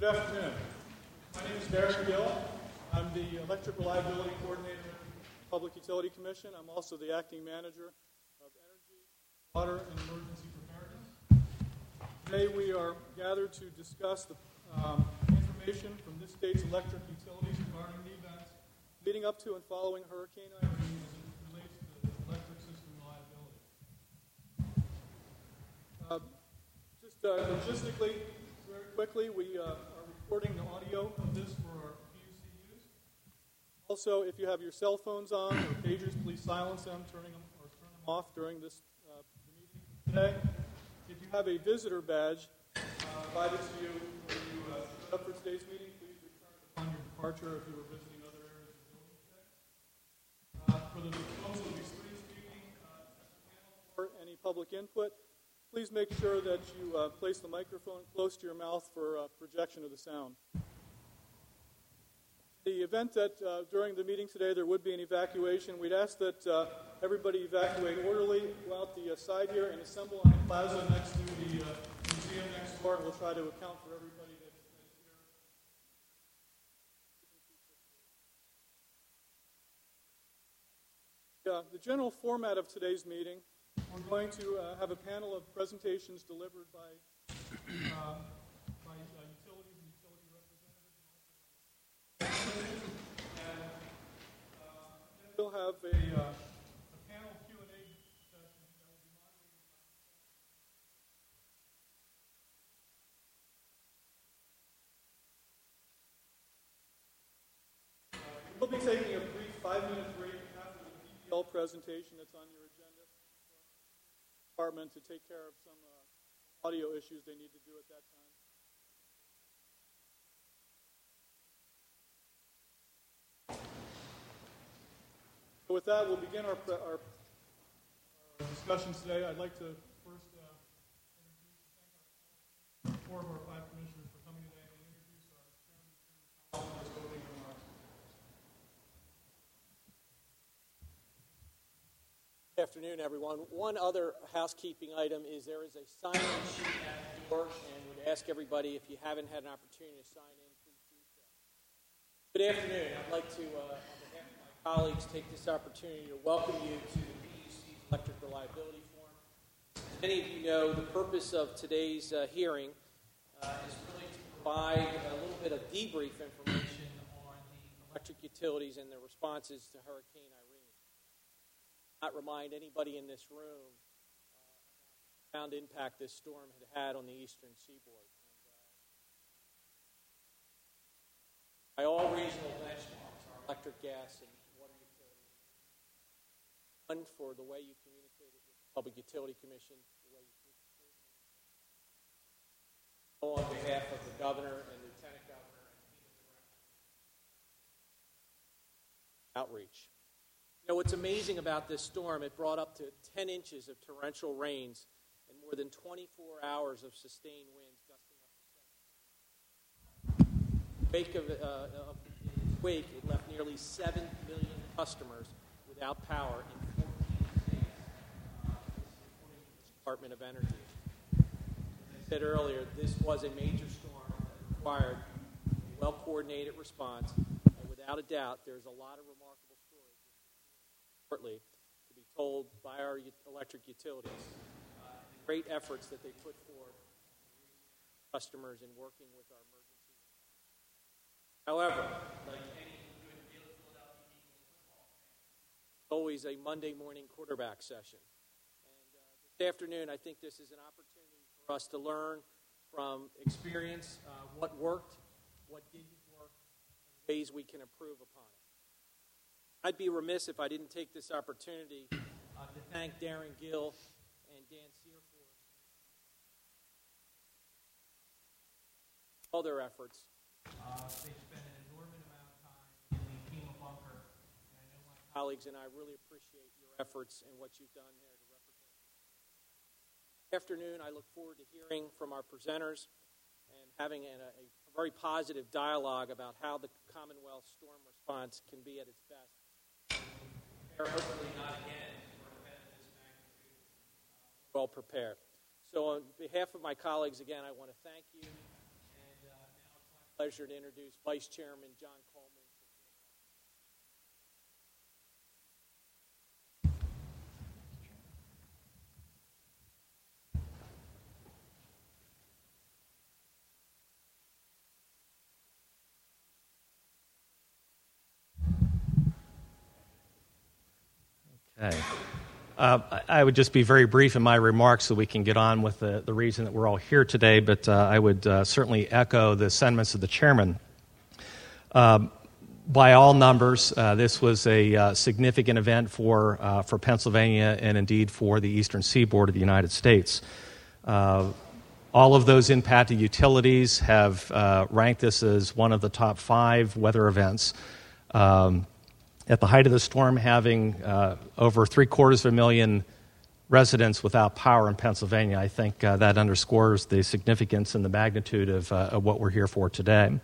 Good afternoon. My name is Darren Gill. I'm the Electric Reliability Coordinator at the Public Utility Commission. I'm also the Acting Manager of Energy, Water, and Emergency Preparedness. Today we are gathered to discuss the information from this state's electric utilities regarding the events leading up to and following Hurricane Irene as it relates to electric system reliability. Logistically, very quickly, we are recording the audio of this for our PUCUs. Also, if you have your cell phones on or pagers, please silence them, turn them off during this meeting today. If you have a visitor badge provided to you when you showed up for today's meeting, please return it upon your departure if you were visiting other areas of the building today. For the folks who will be screen speaking or any public input, please make sure that you place the microphone close to your mouth for projection of the sound. The event that during the meeting today there would be an evacuation, we'd ask that everybody evacuate orderly, go out the side here and assemble on the plaza next to the museum next door, and we'll try to account for everybody that's here. The general format of today's meeting, we're going to have a panel of presentations delivered by utilities and utility representatives. And then we'll have a panel Q&A session that will be moderated by we'll be taking a brief 5-minute break after the DPL presentation that's on your agenda. Department to take care of some audio issues they need to do at that time. So with that, we'll begin our discussions today. I'd like to first thank 4 of our 5 commissioners for coming today and introduce our chairman of voting remarks. Good afternoon, everyone. One other housekeeping item is there is a sign-in sheet at the door, and would ask everybody, if you haven't had an opportunity to sign in, please do so. Good afternoon. I'd like to, on behalf of my colleagues, take this opportunity to welcome you to the PUC's Electric Reliability Forum. As many of you know, the purpose of today's hearing is really to provide a little bit of debrief information on the electric utilities and their responses to Hurricane Irene. Not remind anybody in this room the profound impact this storm had on the eastern seaboard. And, by all regional benchmarks, our electric, gas, and water utilities, one for the way you communicated with the Public Utility Commission, the way you communicated on behalf of the governor and lieutenant governor and FEMA director. Outreach. You know, what's amazing about this storm, it brought up to 10 inches of torrential rains and more than 24 hours of sustained winds gusting up to 7. In its wake, it left nearly 7 million customers without power in 14 states, according to the Department of Energy. As I said earlier, this was a major storm that required a well-coordinated response, and without a doubt, there's a lot of remarkable to be told by our electric utilities, the great efforts that they put forth customers in working with our emergency. However, like any good Philadelphia Eagles football fan, it's always a Monday morning quarterback session. And this afternoon, I think this is an opportunity for us to learn from experience what worked, what didn't work, and ways we can improve upon it. I'd be remiss if I didn't take this opportunity to thank Darren Gill and Dan Searforth for all their efforts. They spent an inordinate amount of time in the FEMA bunker, and I know my colleagues and I really appreciate your efforts and what you've done there to represent. This afternoon, I look forward to hearing from our presenters and having a very positive dialogue about how the Commonwealth storm response can be at its best. Hopefully not again for an event of this magnitude. Well prepared. So on behalf of my colleagues, again, I want to thank you. And now it's my pleasure to introduce Vice Chairman John Coleman. Okay. I would just be very brief in my remarks so we can get on with the reason that we're all here today, but I would certainly echo the sentiments of the chairman. By all numbers, this was a significant event for Pennsylvania and indeed for the eastern seaboard of the United States. All of those impacted utilities have ranked this as one of the top 5 weather events. At the height of the storm, having over 750,000 residents without power in Pennsylvania, I think that underscores the significance and the magnitude of what we're here for today.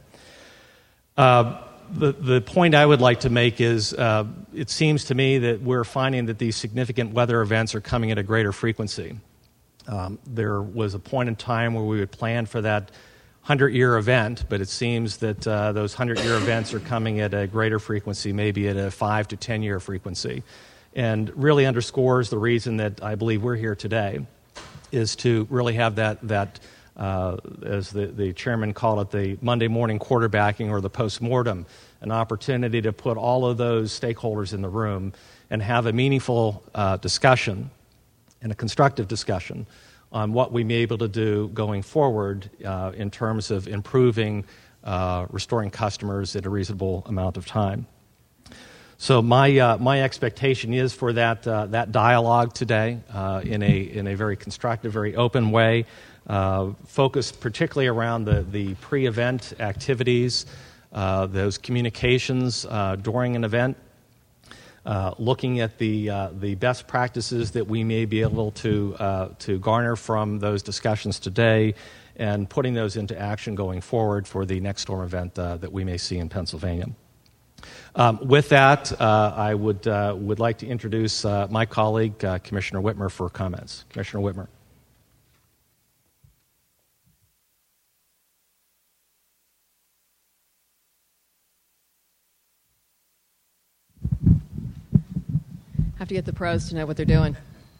The point I would like to make is it seems to me that we're finding that these significant weather events are coming at a greater frequency. There was a point in time where we would plan for that 100-year event, but it seems that those 100-year events are coming at a greater frequency, maybe at a 5 to 10-year frequency, and really underscores the reason that I believe we're here today is to really have that as the chairman called it, the Monday morning quarterbacking or the postmortem, an opportunity to put all of those stakeholders in the room and have a meaningful discussion and a constructive discussion on what we may be able to do going forward in terms of improving, restoring customers at a reasonable amount of time. So my expectation is for that dialogue today in a very constructive, very open way, focused particularly around the pre-event activities, those communications during an event, looking at the best practices that we may be able to garner from those discussions today and putting those into action going forward for the next storm event that we may see in Pennsylvania. With that, I would like to introduce my colleague, Commissioner Whitmer, for comments. Commissioner Whitmer. Have to get the pros to know what they're doing.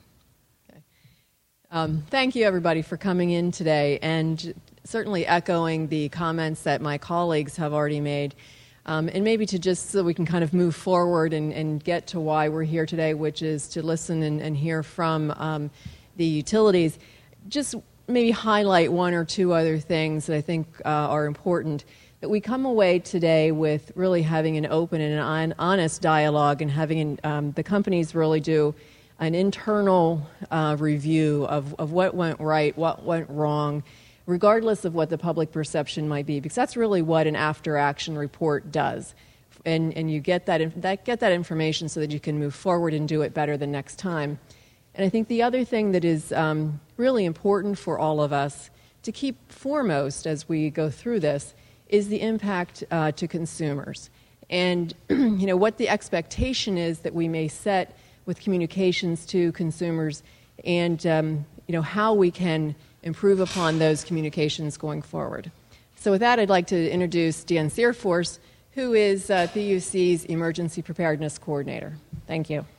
Okay. Thank you, everybody, for coming in today, and certainly echoing the comments that my colleagues have already made, and maybe to just so we can kind of move forward and get to why we're here today, which is to listen and hear from the utilities. Just maybe highlight one or two other things that I think are important. That we come away today with really having an open and an honest dialogue and having the companies really do an internal review of what went right, what went wrong, regardless of what the public perception might be, because that's really what an after-action report does. And you get that information so that you can move forward and do it better the next time. And I think the other thing that is really important for all of us to keep foremost as we go through this is the impact to consumers. And what the expectation is that we may set with communications to consumers and how we can improve upon those communications going forward. So with that, I'd like to introduce Dan Searforce, who is PUC's Emergency Preparedness Coordinator. Thank you.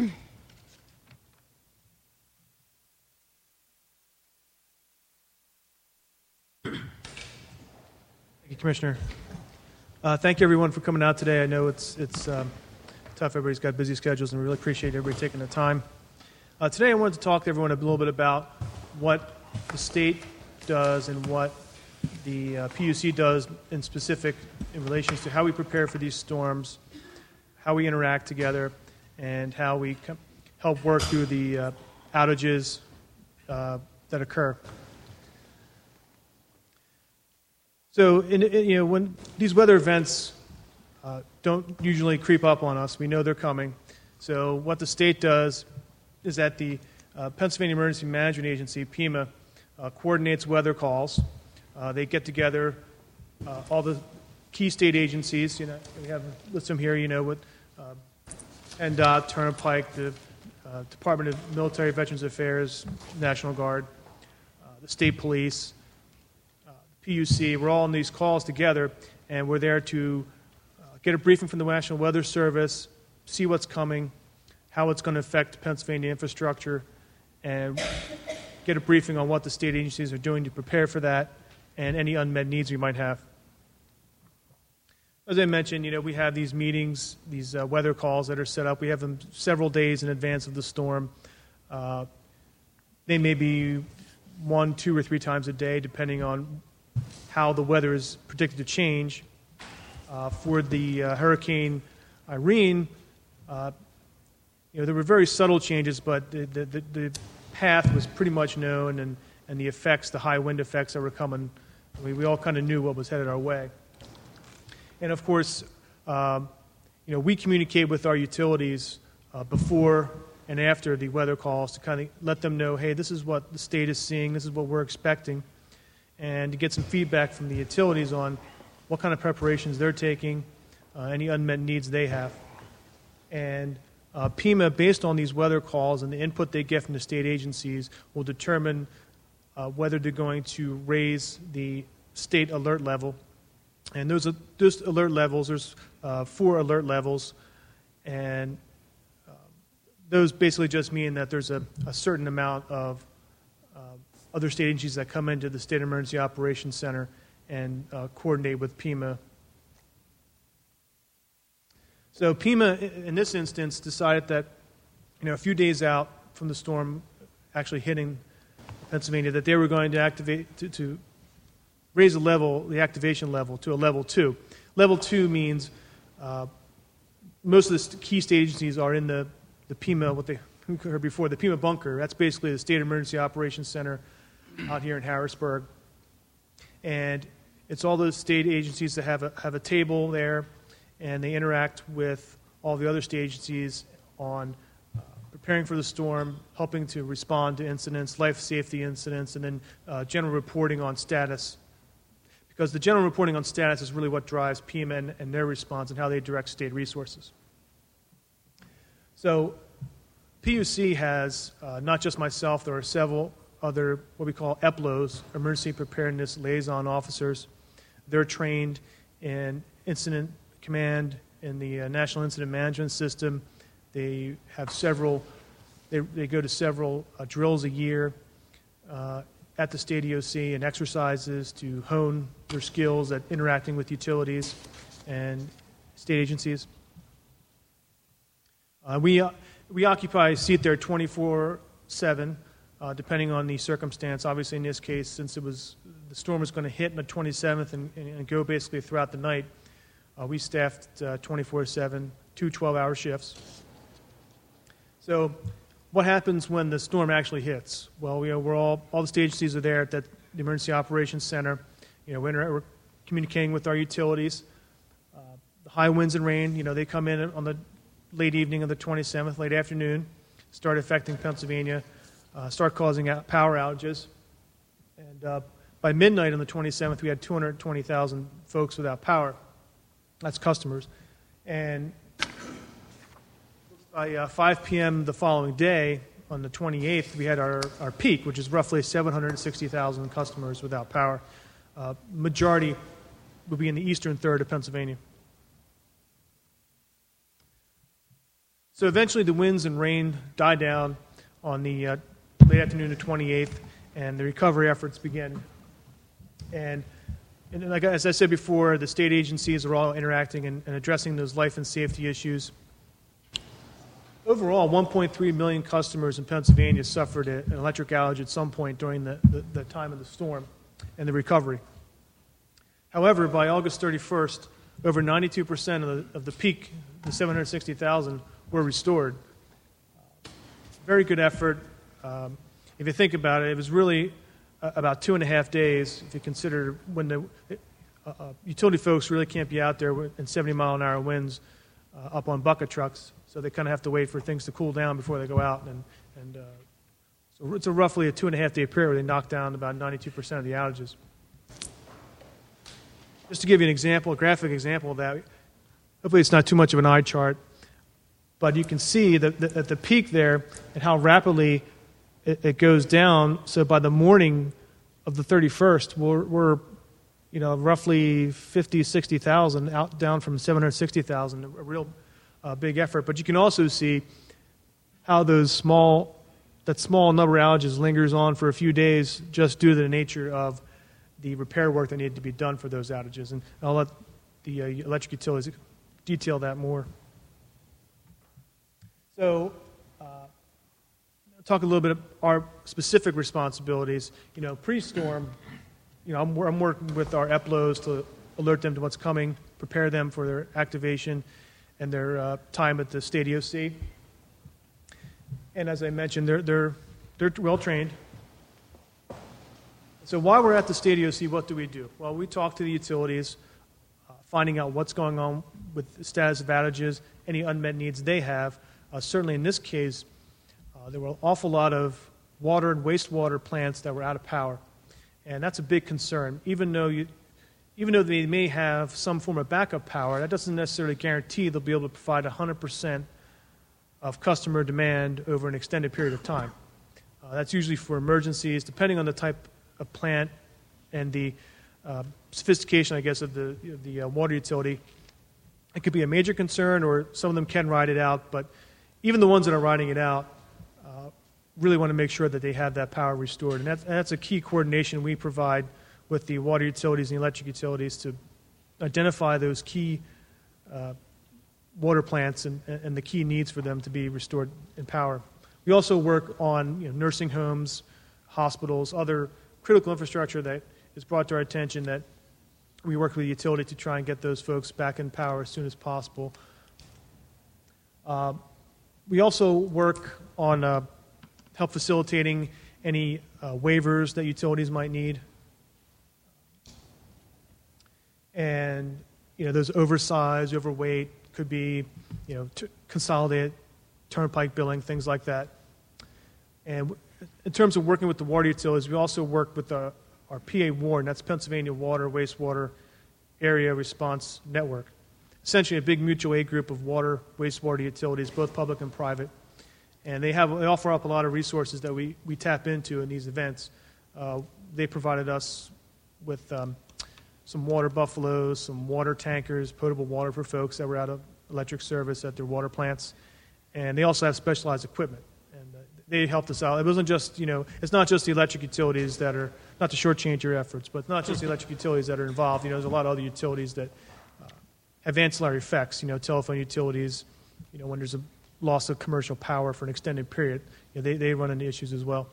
Thank you, Commissioner. Thank you, everyone, for coming out today. I know it's tough. Everybody's got busy schedules, and we really appreciate everybody taking the time. Today I wanted to talk to everyone a little bit about what the state does and what the PUC does in specific in relation to how we prepare for these storms, how we interact together, and how we help work through the outages that occur. So, when these weather events don't usually creep up on us, we know they're coming. So what the state does is that the Pennsylvania Emergency Management Agency, PEMA, coordinates weather calls. They get together all the key state agencies. We have listed them here. With NDOT, Turnpike, the Department of Military Veterans Affairs, National Guard, the state police, PUC. We're all on these calls together, and we're there to get a briefing from the National Weather Service, see what's coming, how it's going to affect Pennsylvania infrastructure, and get a briefing on what the state agencies are doing to prepare for that and any unmet needs we might have. As I mentioned, we have these meetings, these weather calls that are set up. We have them several days in advance of the storm. They may be 1, 2, or 3 times a day, depending on how the weather is predicted to change. For the Hurricane Irene, there were very subtle changes, but the path was pretty much known, and the effects, the high wind effects that were coming, we all kind of knew what was headed our way. And of course, we communicate with our utilities before and after the weather calls to kind of let them know, hey, this is what the state is seeing, this is what we're expecting, and to get some feedback from the utilities on what kind of preparations they're taking, any unmet needs they have. And PEMA, based on these weather calls and the input they get from the state agencies, will determine whether they're going to raise the state alert level. And those alert levels, there's 4 alert levels, and those basically just mean that there's a certain amount of other state agencies that come into the State Emergency Operations Center and coordinate with PEMA. So PEMA, in this instance, decided that a few days out from the storm actually hitting Pennsylvania, that they were going to activate to raise the activation level to a level 2. Level 2 means most of the key state agencies are in the PEMA, what they heard before, the PEMA bunker. That's basically the State Emergency Operations Center out here in Harrisburg. And it's all those state agencies that have a table there, and they interact with all the other state agencies on preparing for the storm, helping to respond to incidents, life safety incidents, and then general reporting on status. Because the general reporting on status is really what drives PEMA and their response and how they direct state resources. So PUC has, not just myself, there are several other what we call EPLOs, Emergency Preparedness Liaison Officers. They're trained in incident command in the National Incident Management System. They have they go to several drills a year at the state EOC and exercises to hone their skills at interacting with utilities and state agencies. We occupy a seat there 24/7, depending on the circumstance. Obviously, in this case, since the storm was going to hit on the 27th and go basically throughout the night, we staffed 24/7, 2 12-hour shifts. So what happens when the storm actually hits? Well, we're all the state agencies are there at the Emergency Operations Center. We're communicating with our utilities. The high winds and rain, they come in on the late evening of the 27th, late afternoon, start affecting Pennsylvania, start causing power outages. And by midnight on the 27th, we had 220,000 folks without power. That's customers. And by 5 p.m. the following day, on the 28th, we had our peak, which is roughly 760,000 customers without power. Majority would be in the eastern third of Pennsylvania. So eventually the winds and rain died down on the late afternoon of the 28th, and the recovery efforts began. And as I said before, the state agencies are all interacting and addressing those life and safety issues. Overall, 1.3 million customers in Pennsylvania suffered an electric outage at some point during the time of the storm and the recovery. However, by August 31st, over 92% of the peak, the 760,000, were restored. Very good effort. If you think about it, it was really about 2.5 days, if you consider when the utility folks really can't be out there in 70-mile-an-hour winds up on bucket trucks, so they kind of have to wait for things to cool down before they go out. So it's roughly a 2.5-day period where they knock down about 92% of the outages. Just to give you an example, a graphic example of that, hopefully it's not too much of an eye chart, but you can see that at the peak there and how rapidly it goes down. So by the morning of the 31st, we're roughly 50, 60,000 down from 760,000, a real big effort. But you can also see how that small number of outages lingers on for a few days just due to the nature of the repair work that needed to be done for those outages. And I'll let the electric utilities detail that more. So, talk a little bit of our specific responsibilities. Pre-storm, I'm working with our EPLOs to alert them to what's coming, prepare them for their activation and their time at the state EOC. And as I mentioned, they're well trained. So while we're at the state EOC, what do? Well, we talk to the utilities, finding out what's going on with the status of outages, any unmet needs they have. Certainly in this case, there were an awful lot of water and wastewater plants that were out of power. And that's a big concern. Even though they may have some form of backup power, that doesn't necessarily guarantee they'll be able to provide 100% of customer demand over an extended period of time. That's usually for emergencies, depending on the type of plant and the sophistication, I guess, of the water utility. It could be a major concern, or some of them can ride it out, but even the ones that are riding it out really want to make sure that they have that power restored. And that's a key coordination we provide with the water utilities and the electric utilities to identify those key water plants and the key needs for them to be restored in power. We also work on nursing homes, hospitals, other critical infrastructure that is brought to our attention that we work with the utility to try and get those folks back in power as soon as possible. We also work on help facilitating any waivers that utilities might need. And those oversized, overweight could be consolidated turnpike billing, things like that. And in terms of working with the water utilities, we also work with our PA WARN, that's Pennsylvania Water Wastewater Area Response Network. Essentially a big mutual aid group of water, wastewater utilities, both public and private. And they offer up a lot of resources that we tap into in these events. They provided us with some water buffaloes, some water tankers, potable water for folks that were out of electric service at their water plants. And they also have specialized equipment. And they helped us out. It wasn't just, it's not just the electric utilities that are, not to shortchange your efforts, but not just the electric utilities that are involved. There's a lot of other utilities that have ancillary effects, telephone utilities, when there's a loss of commercial power for an extended period, they run into issues as well.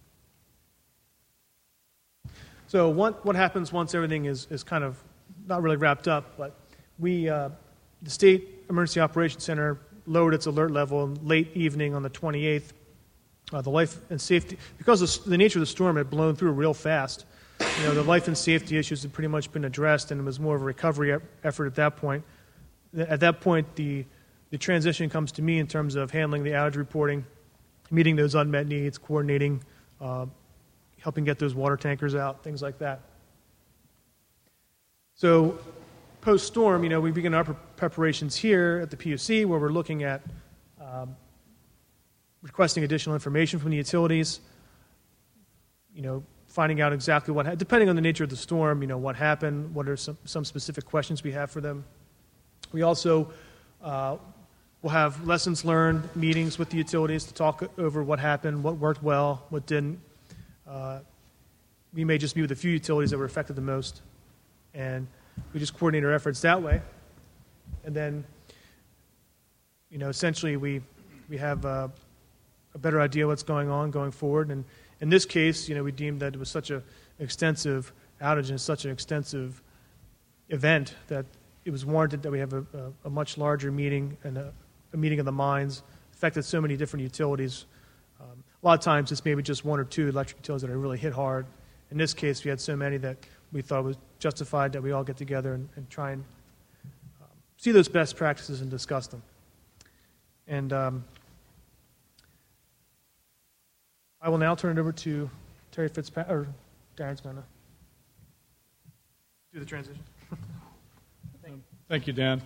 So what happens once everything is kind of not really wrapped up, but the State Emergency Operations Center lowered its alert level in late evening on the 28th. The life and safety, because the nature of the storm had blown through real fast, the life and safety issues had pretty much been addressed, and it was more of a recovery effort at that point. At that point, the transition comes to me in terms of handling the outage reporting, meeting those unmet needs, coordinating, helping get those water tankers out, things like that. So post-storm, we begin our preparations here at the PUC, where we're looking at requesting additional information from the utilities, finding out exactly depending on the nature of the storm, what happened, what are some specific questions we have for them. We also will have lessons learned meetings with the utilities to talk over what happened, what worked well, what didn't. We may just meet with a few utilities that were affected the most, and we just coordinate our efforts that way. And then, essentially we have a better idea what's going on going forward. And in this case, we deemed that it was such an extensive outage and such an extensive event that it was warranted that we have a much larger meeting and a meeting of the minds. Affected so many different utilities. A lot of times it's maybe just one or two electric utilities that are really hit hard. In this case, we had so many that we thought it was justified that we all get together and try and see those best practices and discuss them. And I will now turn it over to Terry Fitzpatrick, or Darren's going to do the transition. Thank you, Dan.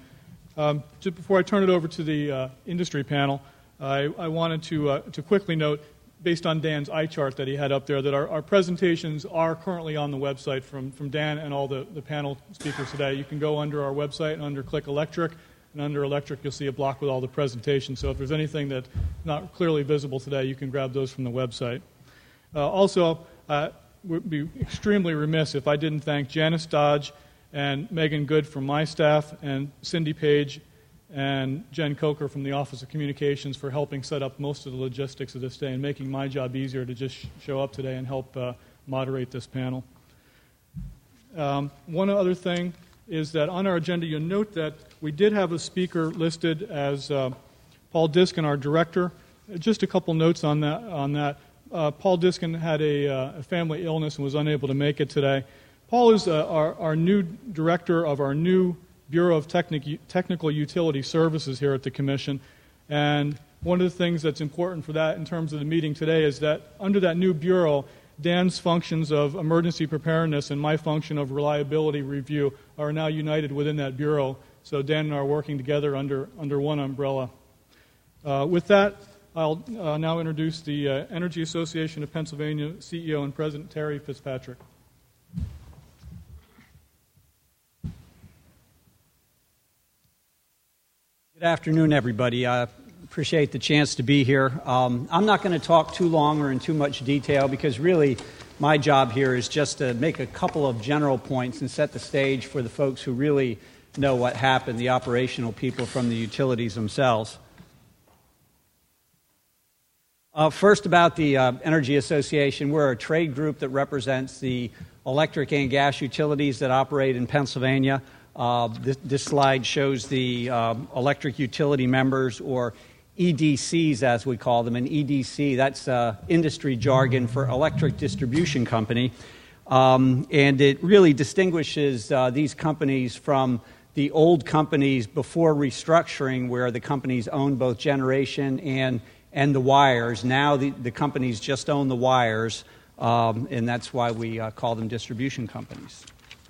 Just before I turn it over to the industry panel, I wanted to quickly note based on Dan's eye chart that he had up there, that our presentations are currently on the website from Dan and all the panel speakers today. You can go under our website and under Click Electric, and under Electric you'll see a block with all the presentations. So if there's anything that's not clearly visible today, you can grab those from the website. Also, would be extremely remiss if I didn't thank Janice Dodge and Megan Good from my staff, and Cindy Page and Jen Coker from the Office of Communications for helping set up most of the logistics of this day and making my job easier to just show up today and help moderate this panel. One other thing is that on our agenda you'll note that we did have a speaker listed as Paul Diskin, our director. Just a couple notes on that. Paul Diskin had a family illness and was unable to make it today. Paul is our new director of our new Bureau of Technical Utility Services here at the Commission. And one of the things that's important for that in terms of the meeting today is that under that new Bureau, Dan's functions of emergency preparedness and my function of reliability review are now united within that Bureau. So Dan and I are working together under one umbrella. With that, I'll now introduce the Energy Association of Pennsylvania CEO and President Terry Fitzpatrick. Good afternoon, everybody. I appreciate the chance to be here. I'm not going to talk too long or in too much detail because really my job here is just to make a couple of general points and set the stage for the folks who really know what happened, the operational people from the utilities themselves. First, about the Energy Association, we're a trade group that represents the electric and gas utilities that operate in Pennsylvania. This slide shows the electric utility members, or EDCs as we call them. An EDC, that's industry jargon for electric distribution company. And it really distinguishes these companies from the old companies before restructuring, where the companies owned both generation and the wires. Now the companies just own the wires, and that's why we call them distribution companies.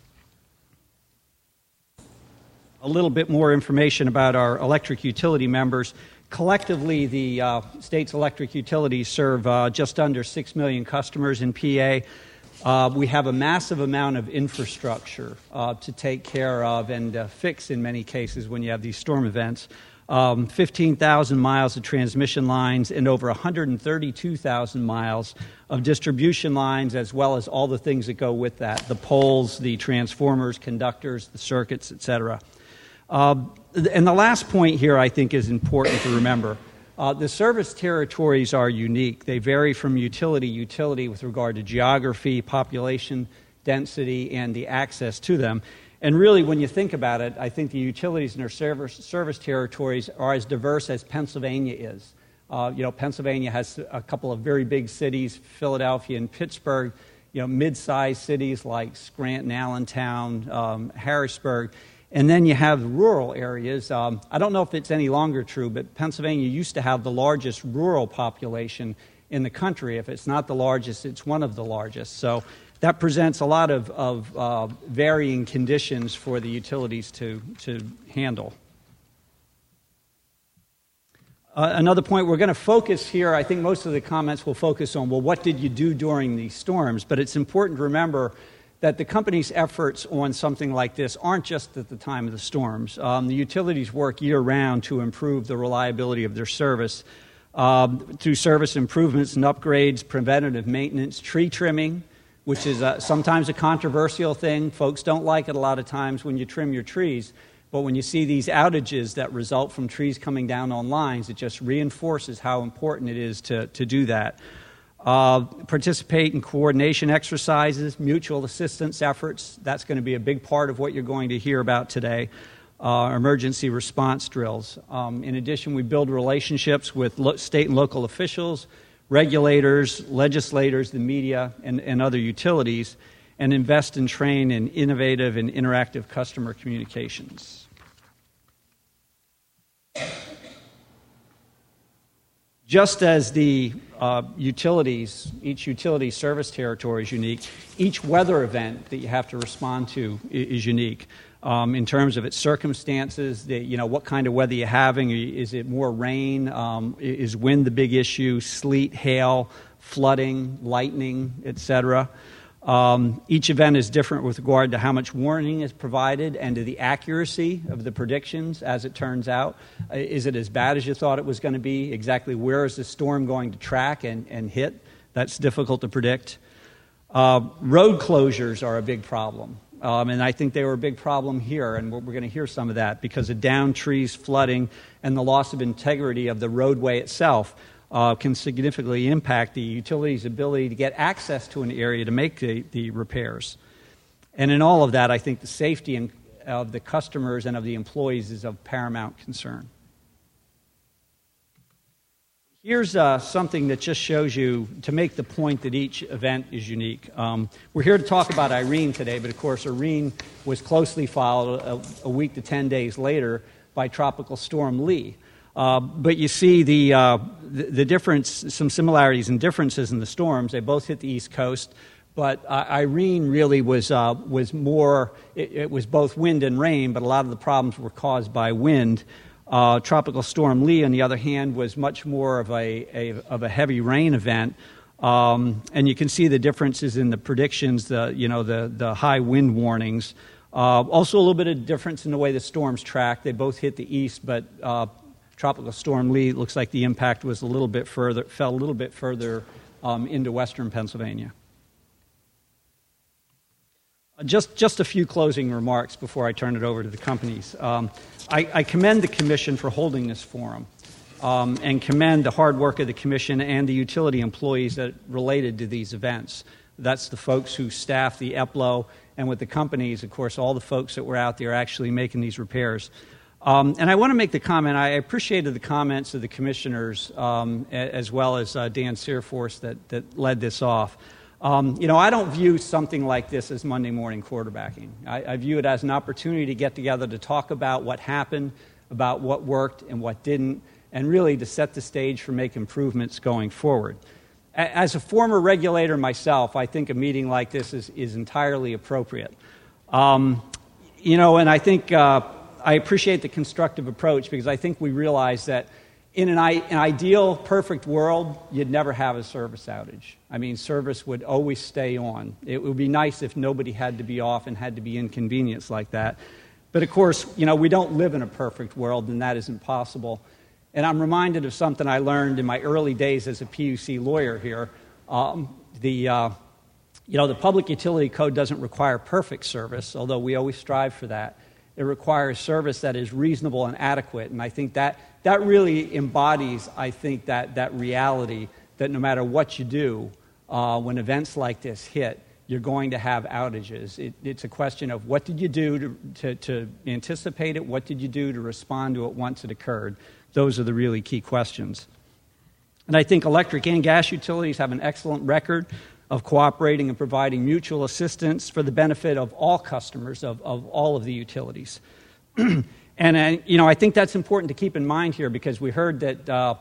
A little bit more information about our electric utility members. Collectively, the state's electric utilities serve just under 6 million customers in PA. We have a massive amount of infrastructure to take care of and fix in many cases when you have these storm events. 15,000 miles of transmission lines and over 132,000 miles of distribution lines, as well as all the things that go with that, the poles, the transformers, conductors, the circuits, etc. And the last point here I think is important to remember. The service territories are unique. They vary from utility to utility with regard to geography, population density, and the access to them. And really, when you think about it, I think the utilities in their service territories are as diverse as Pennsylvania is. Pennsylvania has a couple of very big cities, Philadelphia and Pittsburgh, mid-sized cities like Scranton, Allentown, Harrisburg. And then you have rural areas. I don't know if it's any longer true, but Pennsylvania used to have the largest rural population in the country. If it's not the largest, it's one of the largest. So that presents a lot of varying conditions for the utilities to handle. Another point, we're going to focus here, I think most of the comments will focus on, well, what did you do during these storms? But it's important to remember that the company's efforts on something like this aren't just at the time of the storms. The utilities work year-round to improve the reliability of their service through service improvements and upgrades, preventative maintenance, tree trimming, which is sometimes a controversial thing. Folks don't like it a lot of times when you trim your trees. But when you see these outages that result from trees coming down on lines, it just reinforces how important it is to do that. Participate in coordination exercises, mutual assistance efforts. That's going to be a big part of what you're going to hear about today. Emergency response drills. In addition, we build relationships with state and local officials, regulators, legislators, the media, and other utilities, and invest and train in innovative and interactive customer communications. Just as the utilities, each utility service territory is unique, each weather event that you have to respond to is unique. in terms of its circumstances, what kind of weather you're having. Is it more rain? Is wind the big issue? Sleet, hail, flooding, lightning, etc. Each event is different with regard to how much warning is provided and to the accuracy of the predictions as it turns out. Is it as bad as you thought it was going to be? Exactly where is the storm going to track and hit? That's difficult to predict. Road closures are a big problem. And I think they were a big problem here, and we're going to hear some of that because of downed trees, flooding, and the loss of integrity of the roadway itself can significantly impact the utility's ability to get access to an area to make the repairs. And in all of that, I think the safety of the customers and of the employees is of paramount concern. Here's something that just shows you to make the point that each event is unique. We're here to talk about Irene today, but of course Irene was closely followed a week to 10 days later by Tropical Storm Lee. But you see the difference, some similarities and differences in the storms. They both hit the East Coast, but Irene really was more. It was both wind and rain, but a lot of the problems were caused by wind. Tropical Storm Lee, on the other hand, was much more of a heavy rain event, and you can see the differences in the predictions, the high wind warnings. Also, a little bit of difference in the way the storms track. They both hit the east, but Tropical Storm Lee looks like the impact was fell a little bit further into western Pennsylvania. Just a few closing remarks before I turn it over to the companies. I commend the Commission for holding this forum and commend the hard work of the Commission and the utility employees that related to these events. That's the folks who staff the EPLO, and with the companies, of course, all the folks that were out there actually making these repairs. And I want to make the comment, I appreciated the comments of the commissioners as well as Dan Searforce that led this off. I don't view something like this as Monday morning quarterbacking. I view it as an opportunity to get together to talk about what happened, about what worked and what didn't, and really to set the stage for make improvements going forward. As a former regulator myself, I think a meeting like this is entirely appropriate. And I think I appreciate the constructive approach because I think we realize that in an ideal, perfect world, you'd never have a service outage. I mean, service would always stay on. It would be nice if nobody had to be off and had to be inconvenienced like that. But, of course, we don't live in a perfect world, and that isn't possible. And I'm reminded of something I learned in my early days as a PUC lawyer here. The Public Utility Code doesn't require perfect service, although we always strive for that. It requires service that is reasonable and adequate, and I think that really embodies, that reality that no matter what you do, when events like this hit, you're going to have outages. It's a question of what did you do to anticipate it, what did you do to respond to it once it occurred. Those are the really key questions. And I think electric and gas utilities have an excellent record of cooperating and providing mutual assistance for the benefit of all customers of all of the utilities. And I think that's important to keep in mind here because we heard that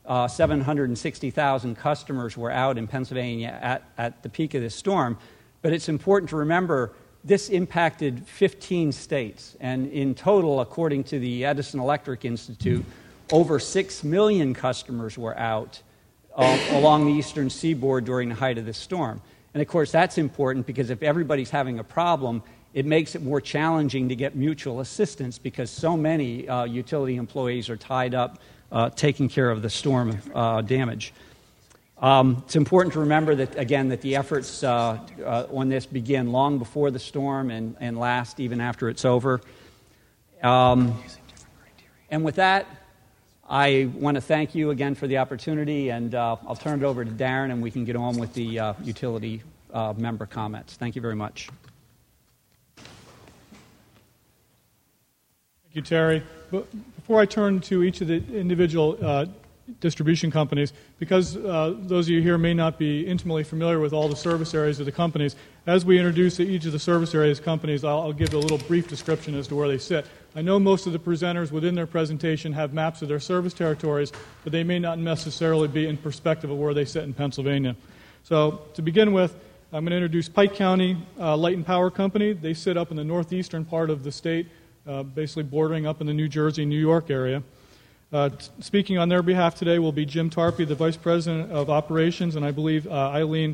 760,000 customers were out in Pennsylvania at the peak of this storm. But it's important to remember this impacted 15 states. And in total, according to the Edison Electric Institute, over 6 million customers were out along the eastern seaboard during the height of this storm. And, of course, that's important because if everybody's having a problem, it makes it more challenging to get mutual assistance because so many utility employees are tied up taking care of the storm damage. It's important to remember that, again, that the efforts on this begin long before the storm and last even after it's over. And with that, I want to thank you again for the opportunity, and I'll turn it over to Darren, and we can get on with the utility member comments. Thank you very much. Thank you, Terry. Before I turn to each of the individual distribution companies, because those of you here may not be intimately familiar with all the service areas of the companies, as we introduce each of the service areas companies, I'll give a little brief description as to where they sit. I know most of the presenters within their presentation have maps of their service territories, but they may not necessarily be in perspective of where they sit in Pennsylvania. So to begin with, I'm going to introduce Pike County Light and Power Company. They sit up in the northeastern part of the state, basically bordering up in the New Jersey, New York area. Speaking on their behalf today will be Jim Tarpey, the Vice President of Operations, and I believe Eileen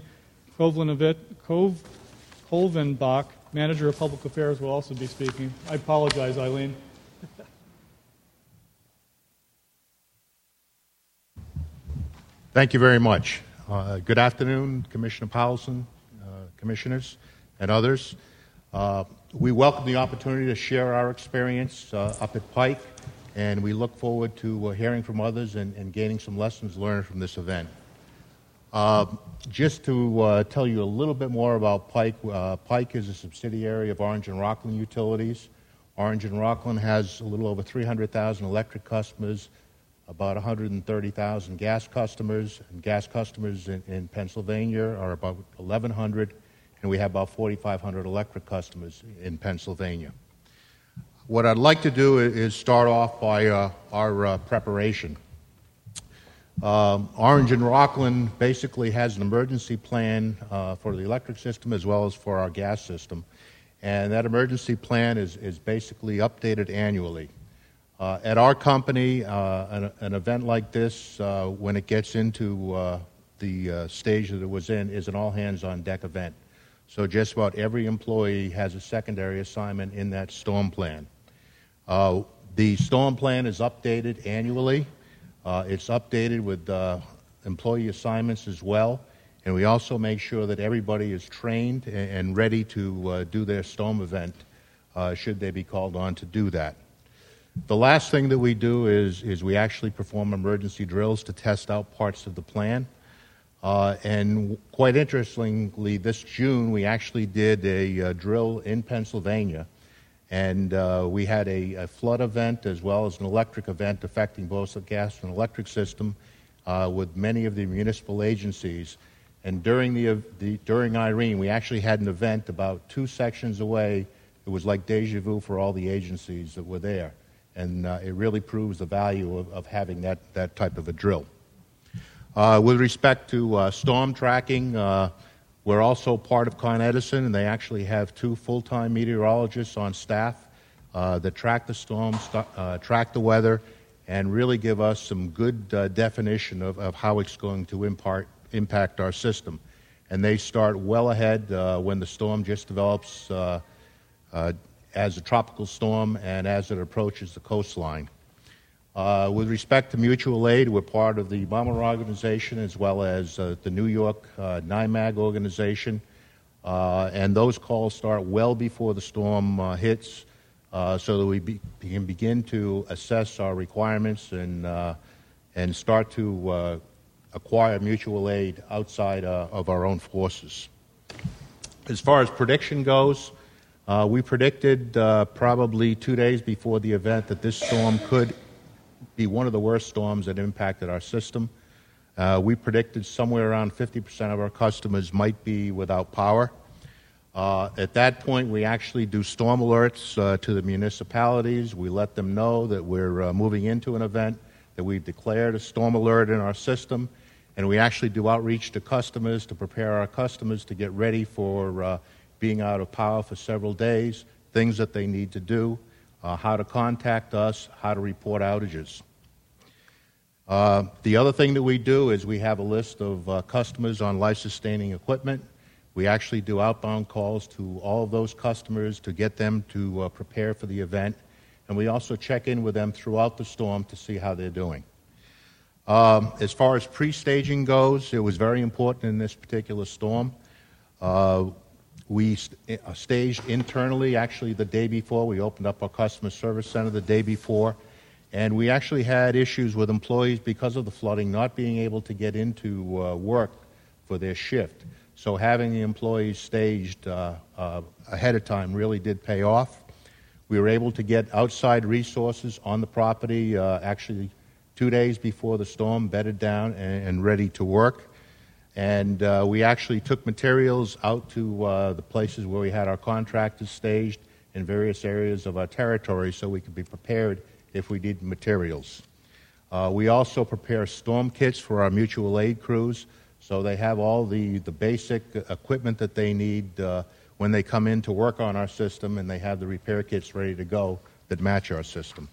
Kolvenbach, Manager of Public Affairs, will also be speaking. I apologize, Eileen. Thank you very much. Good afternoon, Commissioner Powelson, commissioners, and others. We welcome the opportunity to share our experience up at Pike, and we look forward to hearing from others and gaining some lessons learned from this event. Just to tell you a little bit more about Pike, Pike is a subsidiary of Orange and Rockland Utilities. Orange and Rockland has a little over 300,000 electric customers, about 130,000 gas customers, and gas customers in Pennsylvania are about 1,100, and we have about 4,500 electric customers in Pennsylvania. What I'd like to do is start off by our preparation. Orange and Rockland basically has an emergency plan for the electric system as well as for our gas system, and that emergency plan is basically updated annually. At our company, an event like this, when it gets into the stage that it was in, is an all-hands-on-deck event. So just about every employee has a secondary assignment in that storm plan. The storm plan is updated annually. It's updated with employee assignments as well, and we also make sure that everybody is trained and ready to do their storm event should they be called on to do that. The last thing that we do is we actually perform emergency drills to test out parts of the plan. And quite interestingly, this June we actually did a drill in Pennsylvania, and we had a flood event as well as an electric event affecting both the gas and electric system with many of the municipal agencies. And during Irene, we actually had an event about 2 sections away. It was like deja vu for all the agencies that were there. And it really proves the value of having that type of a drill. With respect to storm tracking, we're also part of Con Edison, and they actually have 2 full-time meteorologists on staff that track the storms, track the weather, and really give us some good definition of how it's going to impact our system. And they start well ahead when the storm just develops as a tropical storm and as it approaches the coastline. With respect to mutual aid, we're part of the Bomber Organization as well as the New York NIMAG organization, and those calls start well before the storm hits so that we can begin to assess our requirements and start to acquire mutual aid outside of our own forces. As far as prediction goes, we predicted probably 2 days before the event that this storm could be one of the worst storms that impacted our system. We predicted somewhere around 50% of our customers might be without power. At that point, we actually do storm alerts to the municipalities. We let them know that we're moving into an event, that we've declared a storm alert in our system, and we actually do outreach to customers to prepare our customers to get ready for being out of power for several days, things that they need to do, how to contact us, how to report outages. The other thing that we do is we have a list of customers on life-sustaining equipment. We actually do outbound calls to all of those customers to get them to prepare for the event, and we also check in with them throughout the storm to see how they're doing. As far as pre-staging goes, it was very important in this particular storm. We staged internally actually the day before. We opened up our customer service center the day before, and we actually had issues with employees because of the flooding not being able to get into work for their shift. So having the employees staged ahead of time really did pay off. We were able to get outside resources on the property actually 2 days before the storm, bedded down and ready to work. And we actually took materials out to the places where we had our contractors staged in various areas of our territory so we could be prepared if we need materials. We also prepare storm kits for our mutual aid crews So they have all the basic equipment that they need when they come in to work on our system, and they have the repair kits ready to go that match our system.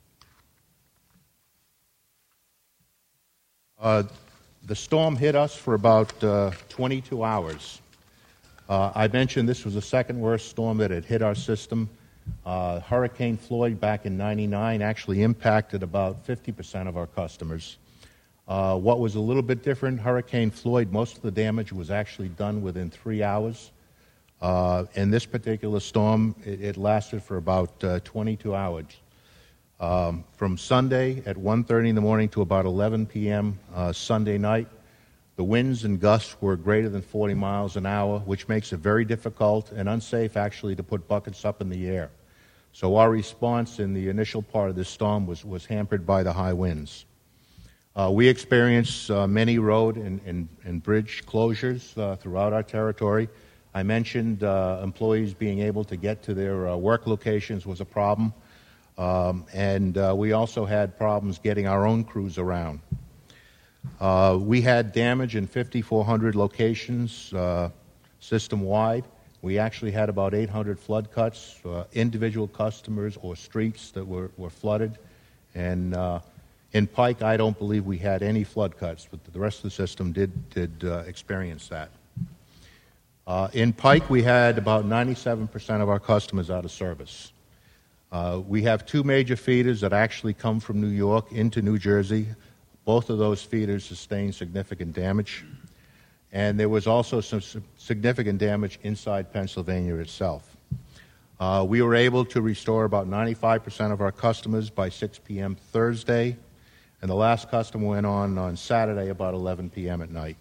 The storm hit us for about 22 hours. I mentioned this was the second worst storm that had hit our system. Hurricane Floyd back in '99 actually impacted about 50% of our customers. What was a little bit different, Hurricane Floyd, most of the damage was actually done within 3 hours. In this particular storm, it lasted for about 22 hours. From Sunday at 1:30 in the morning to about 11 p.m. Sunday night, the winds and gusts were greater than 40 miles an hour, which makes it very difficult and unsafe, actually, to put buckets up in the air. So our response in the initial part of this storm was hampered by the high winds. We experienced many road and bridge closures throughout our territory. I mentioned employees being able to get to their work locations was a problem. And we also had problems getting our own crews around. We had damage in 5,400 locations system-wide. We actually had about 800 flood cuts, individual customers or streets that were flooded. And in Pike, I don't believe we had any flood cuts, but the rest of the system did experience that. In Pike, we had about 97% of our customers out of service. We have two major feeders that actually come from New York into New Jersey. Both of those feeders sustained significant damage. And there was also some significant damage inside Pennsylvania itself. We were able to restore about 95% of our customers by 6 p.m. Thursday, and the last customer went on Saturday about 11 p.m. at night.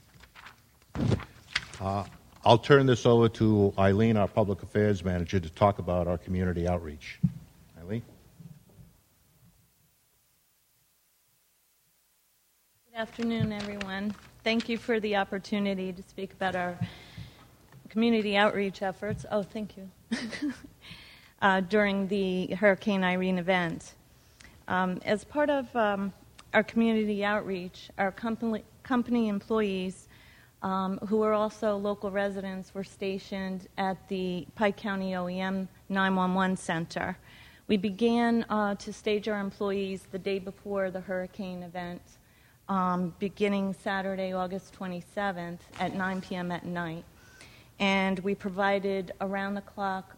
I'll turn this over to Eileen, our Public Affairs Manager, to talk about our community outreach. Eileen? Good afternoon, everyone. Thank you for the opportunity to speak about our community outreach efforts. Oh, thank you. During the Hurricane Irene event. As part of our community outreach, our company employees who are also local residents were stationed at the Pike County OEM 911 Center. We began to stage our employees the day before the hurricane event, beginning Saturday, August 27th at 9 p.m. at night. And we provided around-the-clock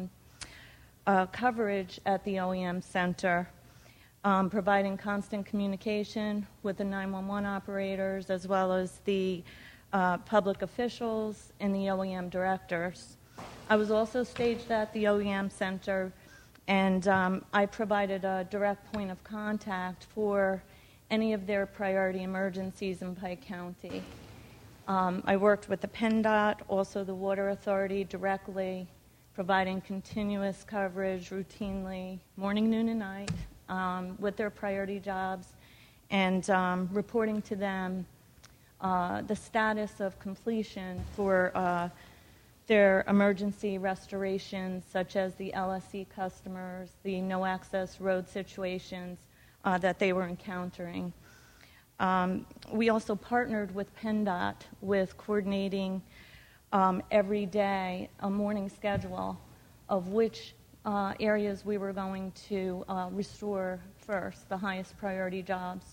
coverage at the OEM Center, providing constant communication with the 911 operators as well as the public officials and the OEM directors. I was also staged at the OEM Center, and I provided a direct point of contact for any of their priority emergencies in Pike County. I worked with the PennDOT, also the Water Authority directly, providing continuous coverage routinely, morning, noon, and night, with their priority jobs, and reporting to them the status of completion for their emergency restorations, such as the LSC customers, the no-access road situations that they were encountering. We also partnered with PennDOT with coordinating every day a morning schedule of which areas we were going to restore first, the highest priority jobs.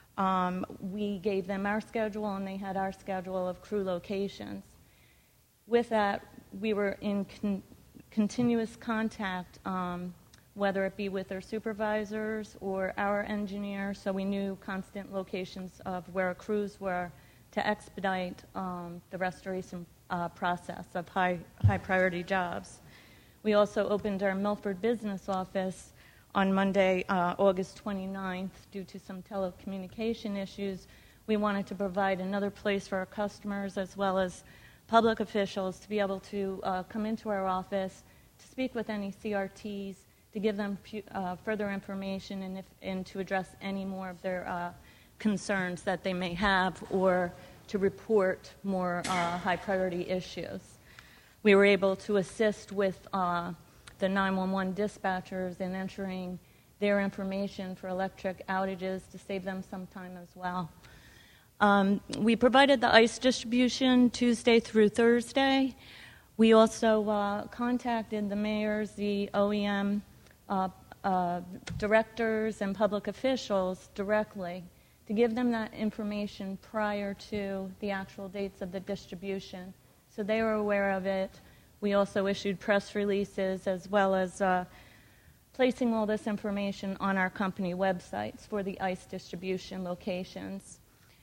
We gave them our schedule, and they had our schedule of crew locations. With that, we were in continuous contact, whether it be with their supervisors or our engineers, so we knew constant locations of where our crews were to expedite the restoration process of high priority jobs. We also opened our Milford business office on Monday, August 29th, due to some telecommunication issues. We wanted to provide another place for our customers as well as public officials to be able to come into our office to speak with any CRTs, to give them further information and to address any more of their concerns that they may have, or to report more high priority issues. We were able to assist with the 911 dispatchers in entering their information for electric outages to save them some time as well. We provided the ice distribution Tuesday through Thursday. We also contacted the mayors, the OEM directors, and public officials directly to give them that information prior to the actual dates of the distribution. So they were aware of it. We also issued press releases as well as placing all this information on our company websites for the ice distribution locations.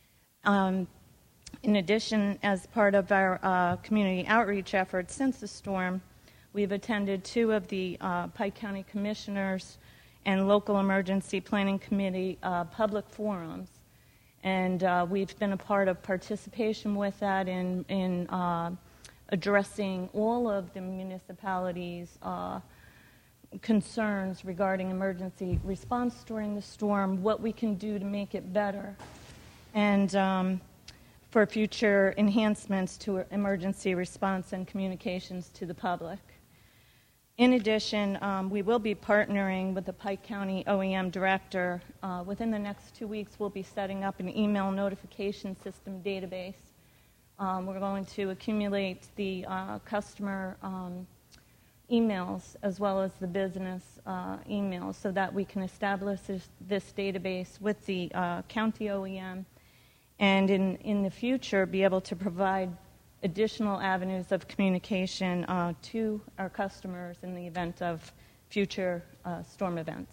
In addition, as part of our community outreach efforts since the storm, we've attended 2 of the Pike County Commissioners and Local Emergency Planning Committee public forums. And we've been a part of participation with that in addressing all of the municipalities' concerns regarding emergency response during the storm, what we can do to make it better, and for future enhancements to emergency response and communications to the public. In addition, we will be partnering with the Pike County OEM director. Within the next 2 weeks, we'll be setting up an email notification system database. We're going to accumulate the customer emails as well as the business emails so that we can establish this database with the county OEM and in the future be able to provide additional avenues of communication to our customers in the event of future storm events.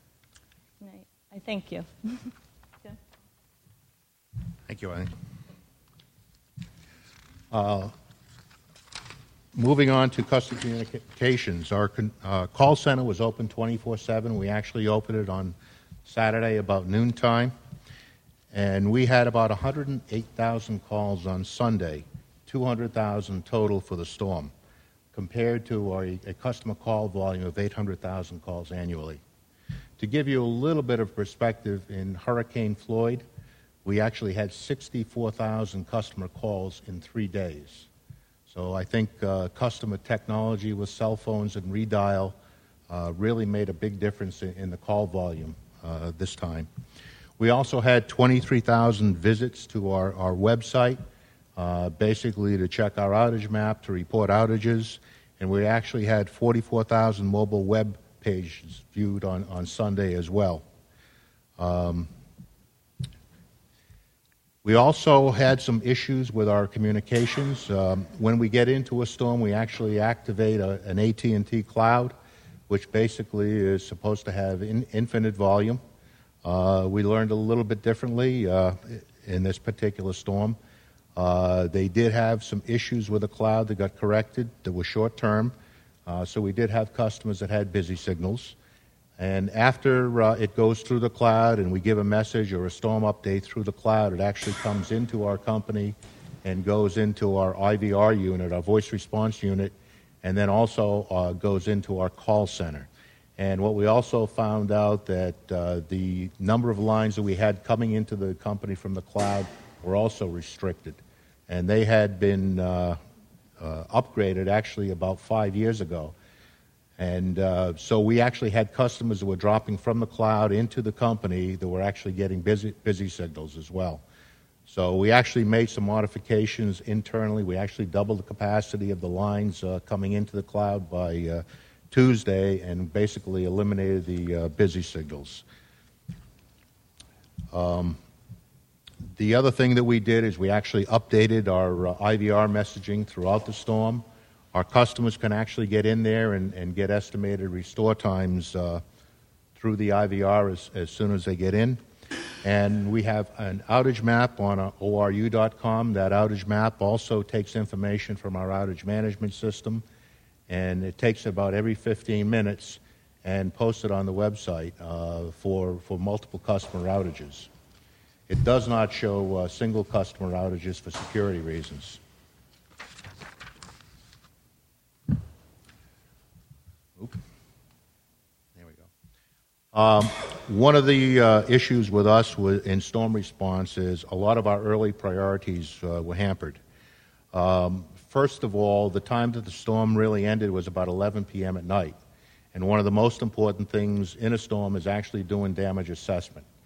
I thank you. Okay. Thank you, Eileen. Moving on to customer communications, our call center was open 24/7. We actually opened it on Saturday about noontime, and we had about 108,000 calls on Sunday, 200,000 total for the storm, compared to a customer call volume of 800,000 calls annually. To give you a little bit of perspective, in Hurricane Floyd, we actually had 64,000 customer calls in 3 days. So I think customer technology with cell phones and redial really made a big difference in the call volume this time. We also had 23,000 visits to our website, basically to check our outage map, to report outages, and we actually had 44,000 mobile web pages viewed on Sunday as well. We also had some issues with our communications. When we get into a storm, we actually activate an AT&T cloud, which basically is supposed to have infinite volume. We learned a little bit differently in this particular storm. They did have some issues with the cloud that got corrected that were short-term, so we did have customers that had busy signals. And after it goes through the cloud and we give a message or a storm update through the cloud, it actually comes into our company and goes into our IVR unit, our voice response unit, and then also goes into our call center. And what we also found out that the number of lines that we had coming into the company from the cloud were also restricted. And they had been upgraded actually about 5 years ago. And so we actually had customers that were dropping from the cloud into the company that were actually getting busy signals as well. So we actually made some modifications internally. We actually doubled the capacity of the lines coming into the cloud by Tuesday and basically eliminated the busy signals. The other thing that we did is we actually updated our IVR messaging throughout the storm. Our customers can actually get in there and get estimated restore times through the IVR as soon as they get in. And we have an outage map on ORU.com. That outage map also takes information from our outage management system, and it takes about every 15 minutes and posts it on the website for multiple customer outages. It does not show single customer outages for security reasons. There we go. One of the issues with us in storm response is a lot of our early priorities were hampered. First of all, the time that the storm really ended was about 11 p.m. at night. And one of the most important things in a storm is actually doing damage assessment.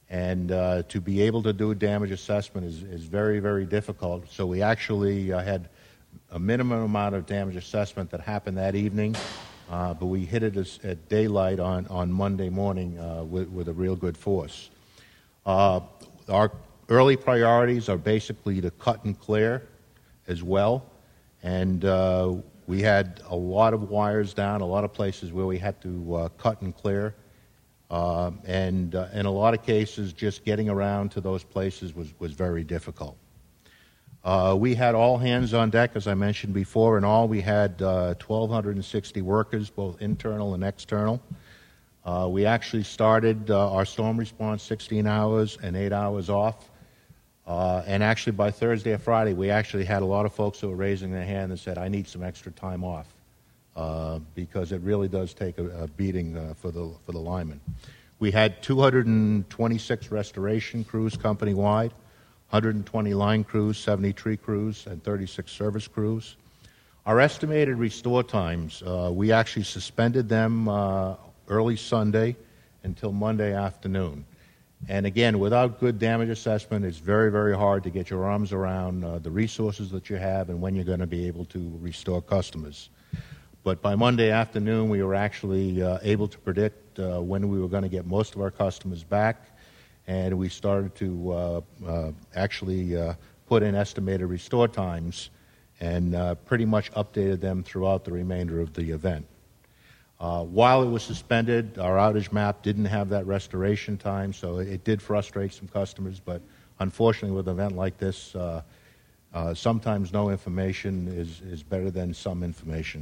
And to be able to do damage assessment is very, very difficult. So we actually had a minimum amount of damage assessment that happened that evening, but we hit it at daylight on Monday morning with a real good force. Our early priorities are basically to cut and clear as well. And we had a lot of wires down, a lot of places where we had to cut and clear. And in a lot of cases, just getting around to those places was very difficult. We had all hands on deck, as I mentioned before. In all, we had 1,260 workers, both internal and external. We actually started our storm response 16 hours and 8 hours off. And actually, by Thursday or Friday, we actually had a lot of folks who were raising their hand and said, I need some extra time off, because it really does take a beating for the linemen. We had 226 restoration crews company-wide, 120 line crews, 70 tree crews, and 36 service crews. Our estimated restore times, we actually suspended them early Sunday until Monday afternoon. And again, without good damage assessment, it's very, very hard to get your arms around the resources that you have and when you're going to be able to restore customers. But by Monday afternoon, we were actually able to predict when we were going to get most of our customers back, and we started to actually put in estimated restore times and pretty much updated them throughout the remainder of the event. While it was suspended, our outage map didn't have that restoration time, so it did frustrate some customers, but unfortunately with an event like this, sometimes no information is better than some information.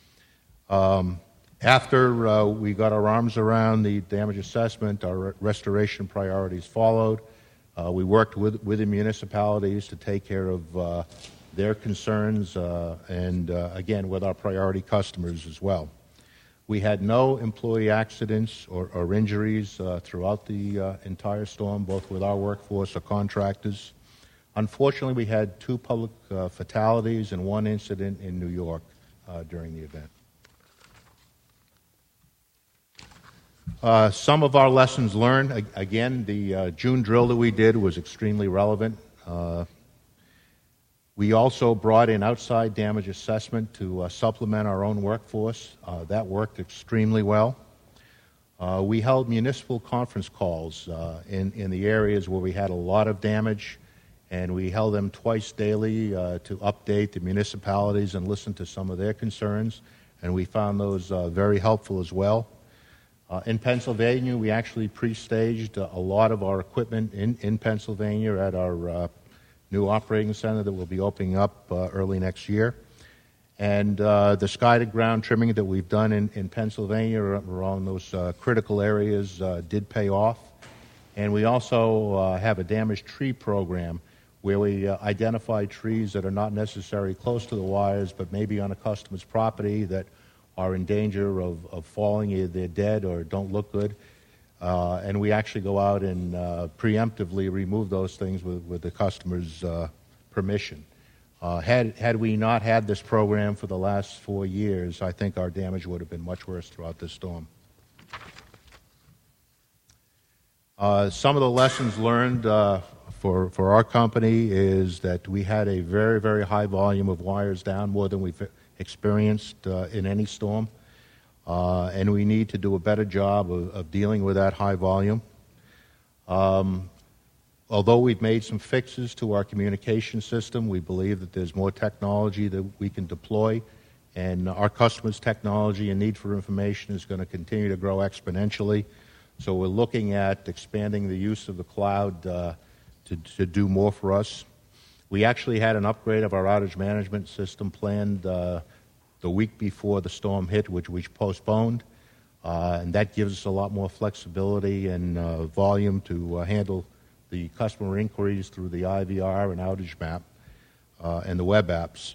After we got our arms around the damage assessment, our restoration priorities followed. We worked with the municipalities to take care of their concerns and, again, with our priority customers as well. We had no employee accidents or injuries throughout the entire storm, both with our workforce or contractors. Unfortunately, we had 2 public fatalities and 1 incident in New York during the event. Some of our lessons learned, again, the June drill that we did was extremely relevant. We also brought in outside damage assessment to supplement our own workforce. That worked extremely well. We held municipal conference calls in the areas where we had a lot of damage, and we held them twice daily to update the municipalities and listen to some of their concerns, and we found those very helpful as well. In Pennsylvania, we actually pre-staged a lot of our equipment in Pennsylvania at our new operating center that will be opening up early next year. And the sky-to-ground trimming that we've done in Pennsylvania around those critical areas did pay off. And we also have a damaged tree program where we identify trees that are not necessarily close to the wires, but maybe on a customer's property that are in danger of falling, either they're dead or don't look good. And we actually go out and preemptively remove those things with the customer's permission. Had we not had this program for the last 4 years, I think our damage would have been much worse throughout this storm. Some of the lessons learned for our company is that we had a very, very high volume of wires down, more than we've experienced in any storm. And we need to do a better job of dealing with that high volume. Although we've made some fixes to our communication system, we believe that there's more technology that we can deploy, and our customers' technology and need for information is going to continue to grow exponentially. So we're looking at expanding the use of the cloud to do more for us. We actually had an upgrade of our outage management system planned the week before the storm hit, which we postponed, and that gives us a lot more flexibility and volume to handle the customer inquiries through the IVR and outage map and the web apps.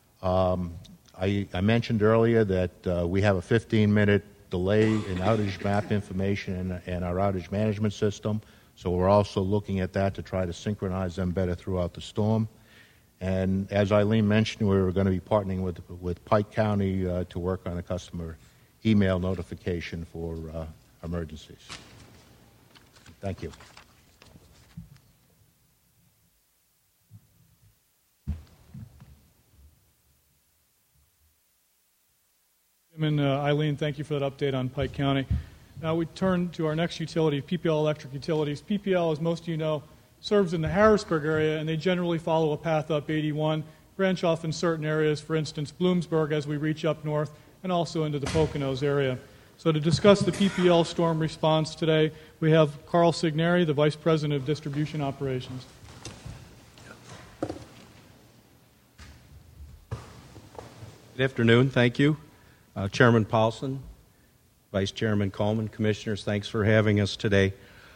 I mentioned earlier that we have a 15-minute delay in outage map information and our outage management system, so we're also looking at that to try to synchronize them better throughout the storm. And as Eileen mentioned, we're going to be partnering with Pike County to work on a customer email notification for emergencies. Thank you. And Eileen, thank you for that update on Pike County. Now we turn to our next utility, PPL Electric Utilities. PPL, as most of you know, serves in the Harrisburg area, and they generally follow a path up 81, branch off in certain areas, for instance, Bloomsburg as we reach up north, and also into the Poconos area. So to discuss the PPL storm response today, we have Carl Signeri, the Vice President of Distribution Operations. Good afternoon. Thank you. Chairman Paulson, Vice Chairman Coleman, Commissioners, thanks for having us today.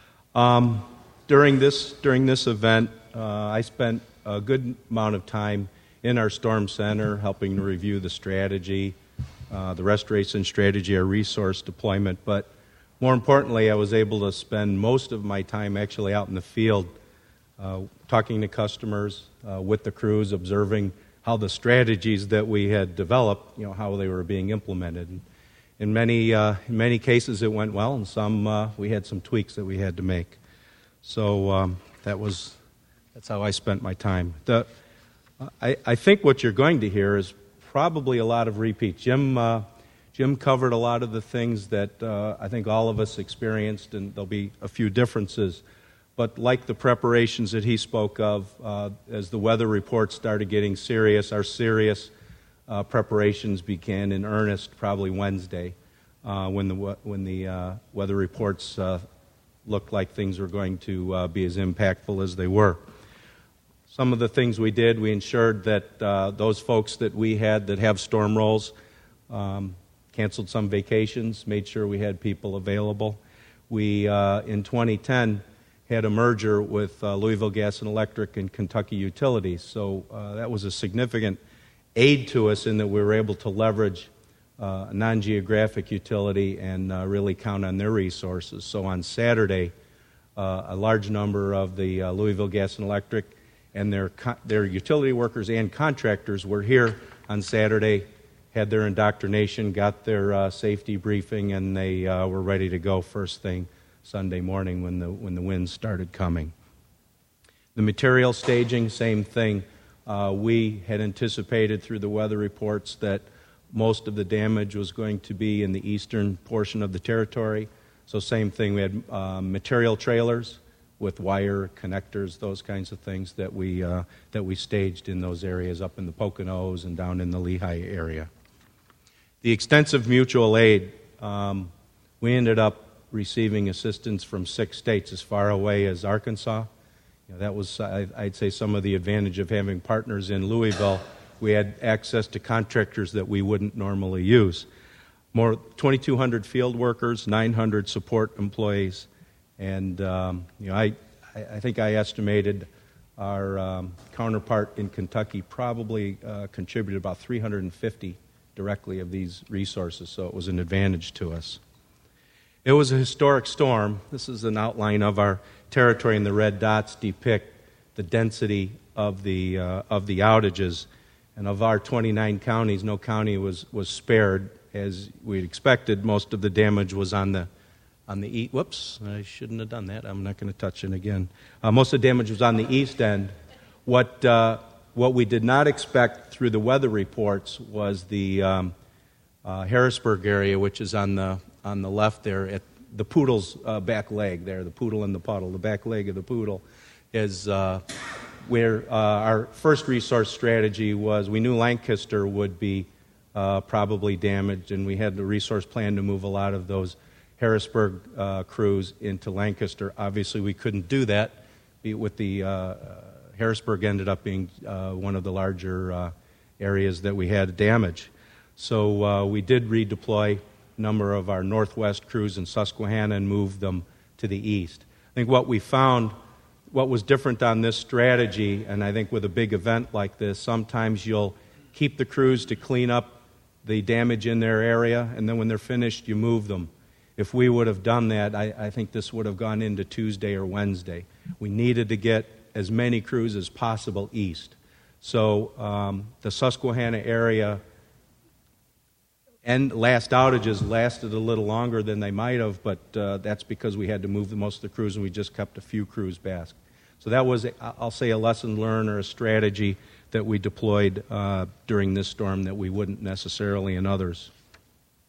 During this event, I spent a good amount of time in our Storm Center helping to review the strategy, the restoration strategy, our resource deployment, but more importantly, I was able to spend most of my time actually out in the field talking to customers, with the crews, observing how the strategies that we had developed, how they were being implemented. In many cases it went well, and some we had some tweaks that we had to make. So that's how I spent my time. I think what you're going to hear is probably a lot of repeats. Jim covered a lot of the things that I think all of us experienced, and there'll be a few differences. But like the preparations that he spoke of, as the weather reports started getting serious, our serious preparations began in earnest probably Wednesday, when the weather reports looked like things were going to be as impactful as they were. Some of the things we did, we ensured that those folks that we had that have storm rolls canceled some vacations, made sure we had people available. We, in 2010, had a merger with Louisville Gas and Electric and Kentucky Utilities. So that was a significant aid to us in that we were able to leverage a non-geographic utility and really count on their resources. So on Saturday, a large number of the Louisville Gas and Electric and their utility workers and contractors were here on Saturday, had their indoctrination, got their safety briefing, and they were ready to go first thing Sunday morning when the winds started coming. The material staging, same thing. We had anticipated through the weather reports that most of the damage was going to be in the eastern portion of the territory. So same thing. We had material trailers with wire connectors, those kinds of things that we staged in those areas up in the Poconos and down in the Lehigh area. The extensive mutual aid, we ended up receiving assistance from 6 states as far away as Arkansas. That was, I'd say, some of the advantage of having partners in Louisville. We had access to contractors that we wouldn't normally use. More 2,200 field workers, 900 support employees, and I think I estimated our counterpart in Kentucky probably contributed about 350 directly of these resources, so it was an advantage to us. It was a historic storm. This is an outline of our territory, and the red dots depict the density of the outages. And of our 29 counties, no county was spared. As we'd expected, most of the damage was on the east. Whoops, I shouldn't have done that. I'm not going to touch it again. Most of the damage was on the east end. What we did not expect through the weather reports was the Harrisburg area, which is on the left there at the Poodle's back leg there, the Poodle and the Puddle. The back leg of the Poodle is where our first resource strategy was. We knew Lancaster would be probably damaged, and we had the resource plan to move a lot of those Harrisburg crews into Lancaster. Obviously, we couldn't do that with the Harrisburg ended up being one of the larger areas that we had damage. So we did redeploy a number of our northwest crews in Susquehanna and move them to the east. I think what we found, what was different on this strategy, and I think with a big event like this, sometimes you'll keep the crews to clean up the damage in their area, and then when they're finished, you move them. If we would have done that, I think this would have gone into Tuesday or Wednesday. We needed to get as many crews as possible east. So the Susquehanna area and last outages lasted a little longer than they might have, but that's because we had to move most of the crews and we just kept a few crews back. So that was, I'll say, a lesson learned or a strategy that we deployed during this storm that we wouldn't necessarily in others.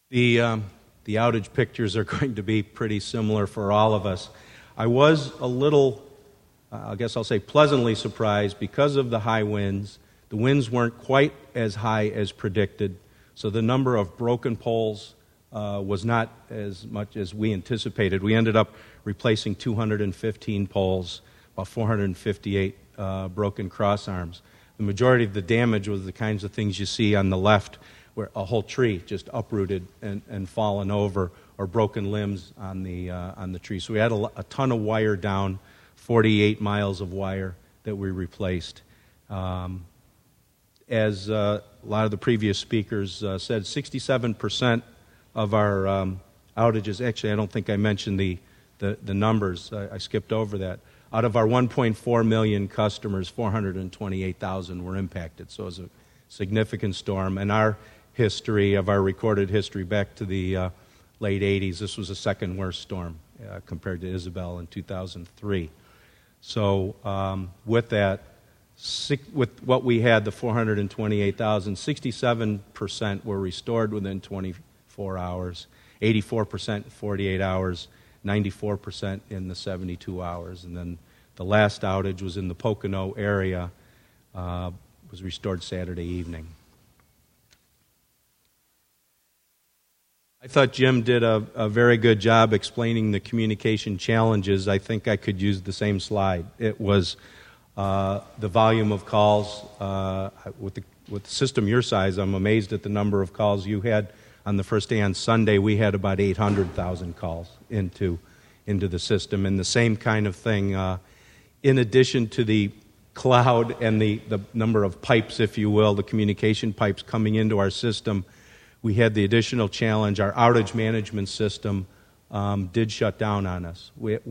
The outage pictures are going to be pretty similar for all of us. I was a little, I guess I'll say pleasantly surprised because of the high winds. The winds weren't quite as high as predicted, so the number of broken poles was not as much as we anticipated. We ended up replacing 215 poles, about 458 broken cross arms. The majority of the damage was the kinds of things you see on the left, where a whole tree just uprooted and fallen over, or broken limbs on the tree. So we had a ton of wire down, 48 miles of wire that we replaced. As a lot of the previous speakers said, 67% of our outages, actually I don't think I mentioned the numbers, I skipped over that. Out of our 1.4 million customers, 428,000 were impacted. So it was a significant storm. And our history, of our recorded history back to the late 80s, this was the second worst storm compared to Isabel in 2003. So with that, with what we had, the 428,000, 67% were restored within 24 hours, 84% in 48 hours, 94% in the 72 hours. And then the last outage was in the Pocono area, was restored Saturday evening. I thought Jim did a very good job explaining the communication challenges. I think I could use the same slide. It was the volume of calls. With the system your size, I'm amazed at the number of calls you had. On the first day on Sunday, we had about 800,000 calls into the system. And the same kind of thing, in addition to the cloud and the number of pipes, if you will, the communication pipes coming into our system, we had the additional challenge. Our outage management system did shut down on us.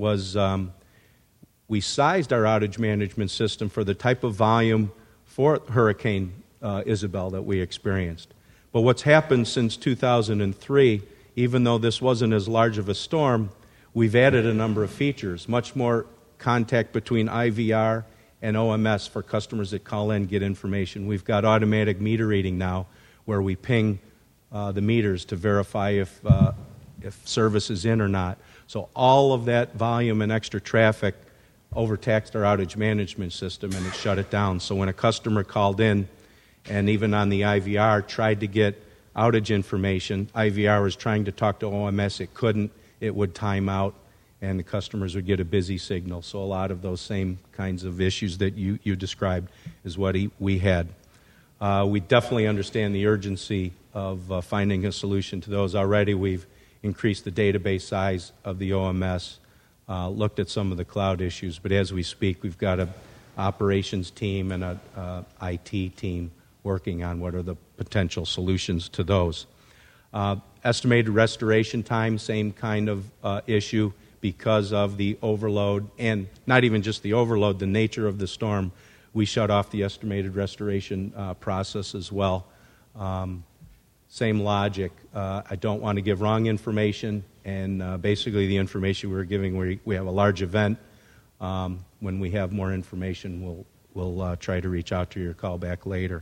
We sized our outage management system for the type of volume for Hurricane Isabel that we experienced. But what's happened since 2003, even though this wasn't as large of a storm, we've added a number of features, much more contact between IVR and OMS for customers that call in, get information. We've got automatic meter reading now, where we ping the meters to verify if service is in or not. So all of that volume and extra traffic overtaxed our outage management system, and it shut it down. So when a customer called in, and even on the IVR tried to get outage information, IVR was trying to talk to OMS, it couldn't, it would time out, and the customers would get a busy signal. So a lot of those same kinds of issues that you described is what we had. We definitely understand the urgency of finding a solution to those. Already we've increased the database size of the OMS, looked at some of the cloud issues, but as we speak, we've got an operations team and an IT team working on what are the potential solutions to those. Estimated restoration time, same kind of issue because of the overload, and not even just the overload, the nature of the storm. We shut off the estimated restoration process as well. Same logic. I don't want to give wrong information, and basically the information we were giving, we have a large event. When we have more information, we'll try to reach out to you or call back later.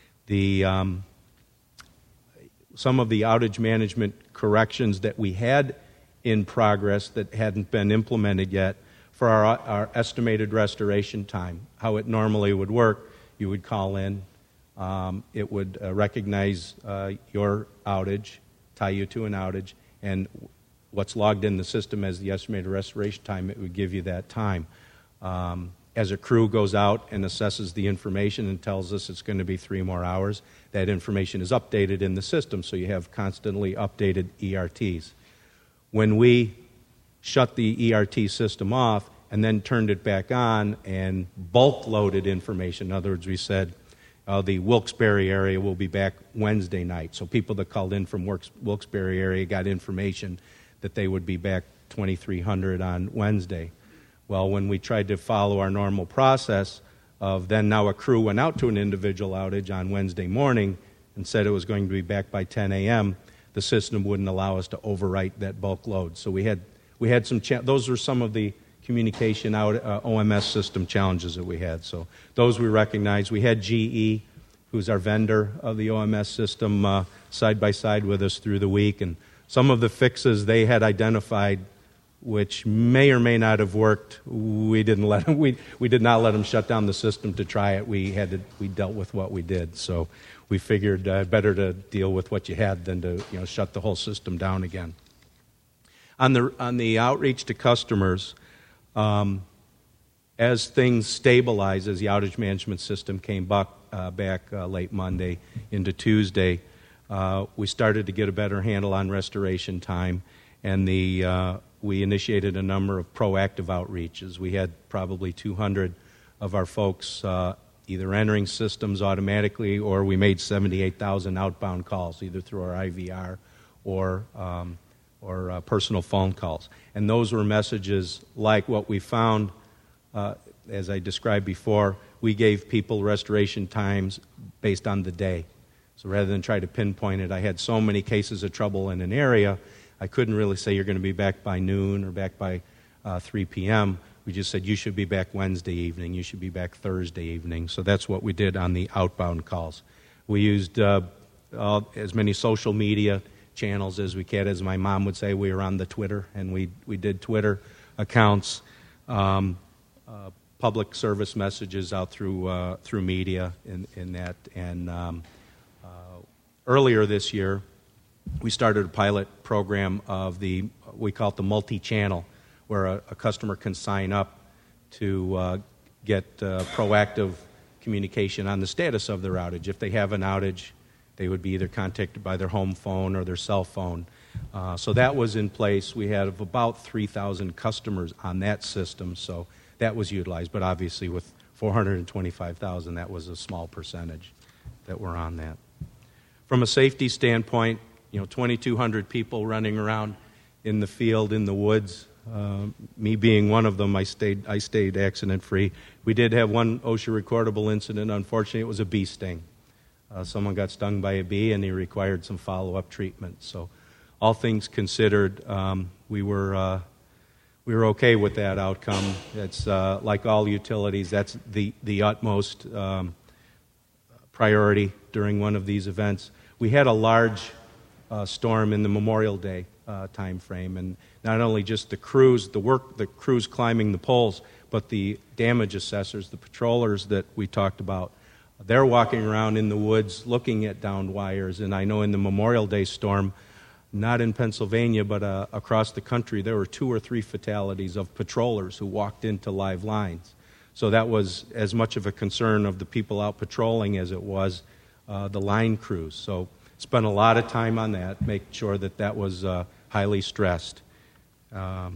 Some of the outage management corrections that we had in progress that hadn't been implemented yet for our estimated restoration time, how it normally would work, you would call in, it would recognize your outage, tie you to an outage, and what's logged in the system as the estimated restoration time, it would give you that time. As a crew goes out and assesses the information and tells us it's going to be 3 more hours, that information is updated in the system, so you have constantly updated ERTs. When we shut the ERT system off and then turned it back on and bulk loaded information, in other words, we said the Wilkes-Barre area will be back Wednesday night, so people that called in from Wilkes-Barre area got information that they would be back 2300 on Wednesday. Well, when we tried to follow our normal process of then now a crew went out to an individual outage on Wednesday morning and said it was going to be back by 10 a.m., the system wouldn't allow us to overwrite that bulk load. So we had some those were some of the communication OMS system challenges that we had. So those we recognized. We had GE, who's our vendor of the OMS system, side by side with us through the week, and some of the fixes they had identified, which may or may not have worked, we didn't let them. We did not let them shut down the system to try it. We dealt with what we did. So we figured better to deal with what you had than to shut the whole system down again. On the outreach to customers, as things stabilized, as the outage management system came back late Monday into Tuesday, we started to get a better handle on restoration time, and we initiated a number of proactive outreaches. We had probably 200 of our folks either entering systems automatically, or we made 78,000 outbound calls, either through our IVR or personal phone calls. And those were messages like what we found, as I described before. We gave people restoration times based on the day. So rather than try to pinpoint it, I had so many cases of trouble in an area, I couldn't really say you're going to be back by noon or back by 3 p.m. We just said you should be back Wednesday evening, you should be back Thursday evening. So that's what we did on the outbound calls. We used as many social media channels as we could. As my mom would say, we were on the Twitter, and we did Twitter accounts, public service messages out through media in that. And earlier this year, we started a pilot program of we call it the multi-channel, where a customer can sign up to get proactive communication on the status of their outage. If they have an outage, they would be either contacted by their home phone or their cell phone. So that was in place. We had about 3,000 customers on that system, so that was utilized. But obviously with 425,000, that was a small percentage that were on that. From a safety standpoint, 2,200 people running around in the field, in the woods. Me being one of them, I stayed accident-free. We did have one OSHA recordable incident. Unfortunately, it was a bee sting. Someone got stung by a bee, and he required some follow-up treatment. So, all things considered, we were okay with that outcome. It's like all utilities. That's the utmost priority during one of these events. We had a large storm in the Memorial Day time frame, and not only just the crews climbing the poles, but the damage assessors, the patrollers that we talked about. They're walking around in the woods looking at downed wires, and I know in the Memorial Day storm, not in Pennsylvania, but across the country, there were 2 or 3 fatalities of patrollers who walked into live lines. So that was as much of a concern of the people out patrolling as it was the line crews. So spent a lot of time on that, make sure that was highly stressed. So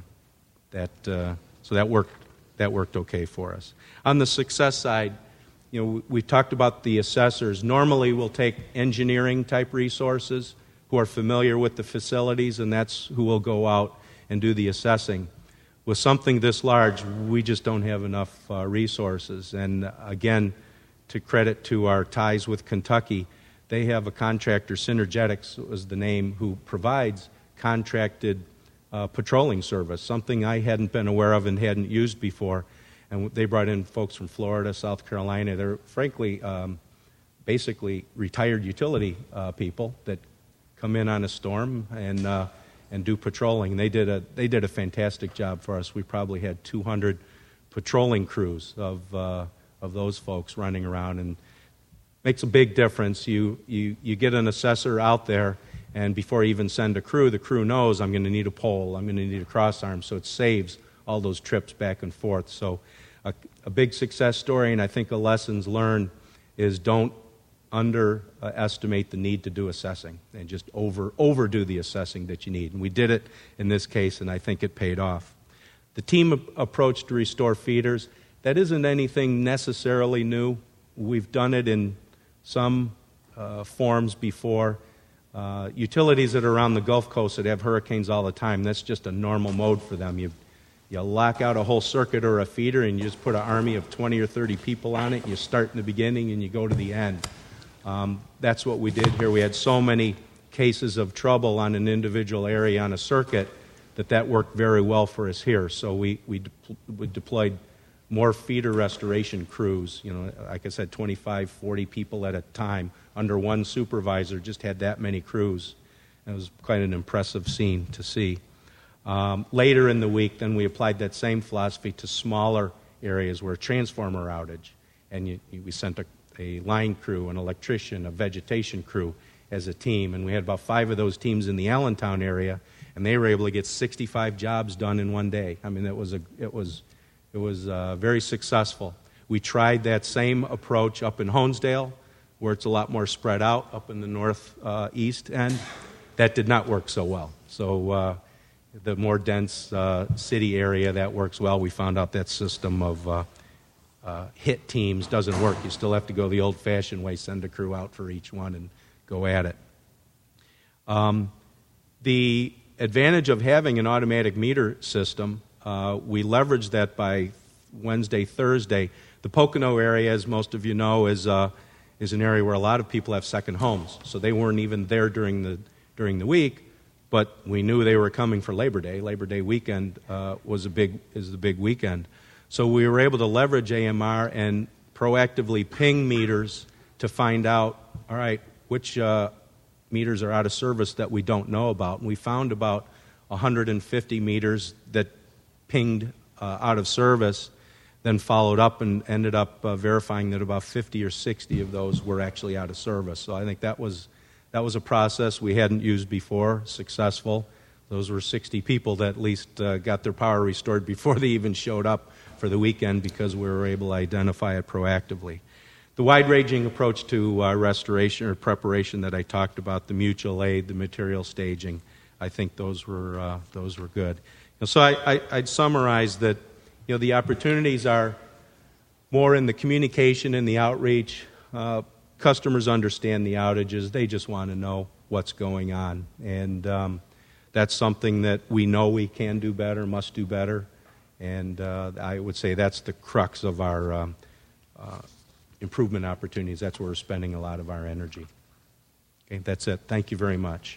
that worked okay for us. On the success side, we talked about the assessors. Normally we'll take engineering type resources who are familiar with the facilities, and that's who will go out and do the assessing. With something this large, we just don't have enough resources. And again, to credit to our ties with Kentucky, they have a contractor, Synergetics was the name, who provides contracted patrolling service, something I hadn't been aware of and hadn't used before. And they brought in folks from Florida, South Carolina. They're frankly, basically retired utility people that come in on a storm and do patrolling. They did a fantastic job for us. We probably had 200 patrolling crews of those folks running around, and makes a big difference. You get an assessor out there, and before you even send a crew, the crew knows I'm going to need a pole, I'm going to need a cross arm, so it saves all those trips back and forth. So a big success story, and I think a lessons learned is don't underestimate the need to do assessing and just overdo the assessing that you need. And we did it in this case, and I think it paid off. The team approach to restore feeders, that isn't anything necessarily new. We've done it in some forms before. Utilities that are around the Gulf Coast that have hurricanes all the time, that's just a normal mode for them. You lock out a whole circuit or a feeder, and you just put an army of 20 or 30 people on it. You start in the beginning and you go to the end. That's what we did here. We had so many cases of trouble on an individual area on a circuit that worked very well for us here. So we deployed more feeder restoration crews. Like I said, 25, 40 people at a time under one supervisor, just had that many crews. It was quite an impressive scene to see. Later in the week, then we applied that same philosophy to smaller areas where a transformer outage, and we sent a line crew, an electrician, a vegetation crew as a team, and we had about 5 of those teams in the Allentown area, and they were able to get 65 jobs done in one day. I mean, it was very successful. We tried that same approach up in Honesdale, where it's a lot more spread out, up in the northeast end. That did not work so well. So the more dense city area, that works well. We found out that system of hit teams doesn't work. You still have to go the old-fashioned way, send a crew out for each one and go at it. The advantage of having an automatic meter system, we leveraged that by Wednesday, Thursday. The Pocono area, as most of you know, is an area where a lot of people have second homes. So they weren't even there during the week, but we knew they were coming for Labor Day. Labor Day weekend is the big weekend. So we were able to leverage AMR and proactively ping meters to find out, all right, which meters are out of service that we don't know about. And we found about 150 meters that pinged out of service, then followed up and ended up verifying that about 50 or 60 of those were actually out of service. So I think that was a process we hadn't used before, successful. Those were 60 people that at least got their power restored before they even showed up for the weekend because we were able to identify it proactively. The wide-ranging approach to restoration or preparation that I talked about, the mutual aid, the material staging, I think those were good. So I'd summarize that the opportunities are more in the communication and the outreach. Customers understand the outages. They just want to know what's going on. And that's something that we know we can do better, must do better. And I would say that's the crux of our improvement opportunities. That's where we're spending a lot of our energy. Okay, that's it. Thank you very much.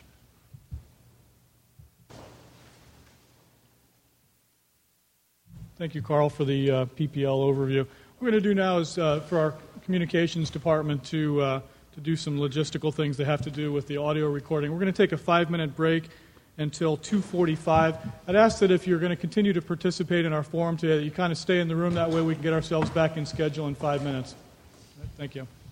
Thank you, Carl, for the PPL overview. What we're going to do now is for our communications department to do some logistical things that have to do with the audio recording. We're going to take a 5-minute break until 2:45. I'd ask that if you're going to continue to participate in our forum today, that you kind of stay in the room. That way we can get ourselves back in schedule in 5 minutes. Thank you.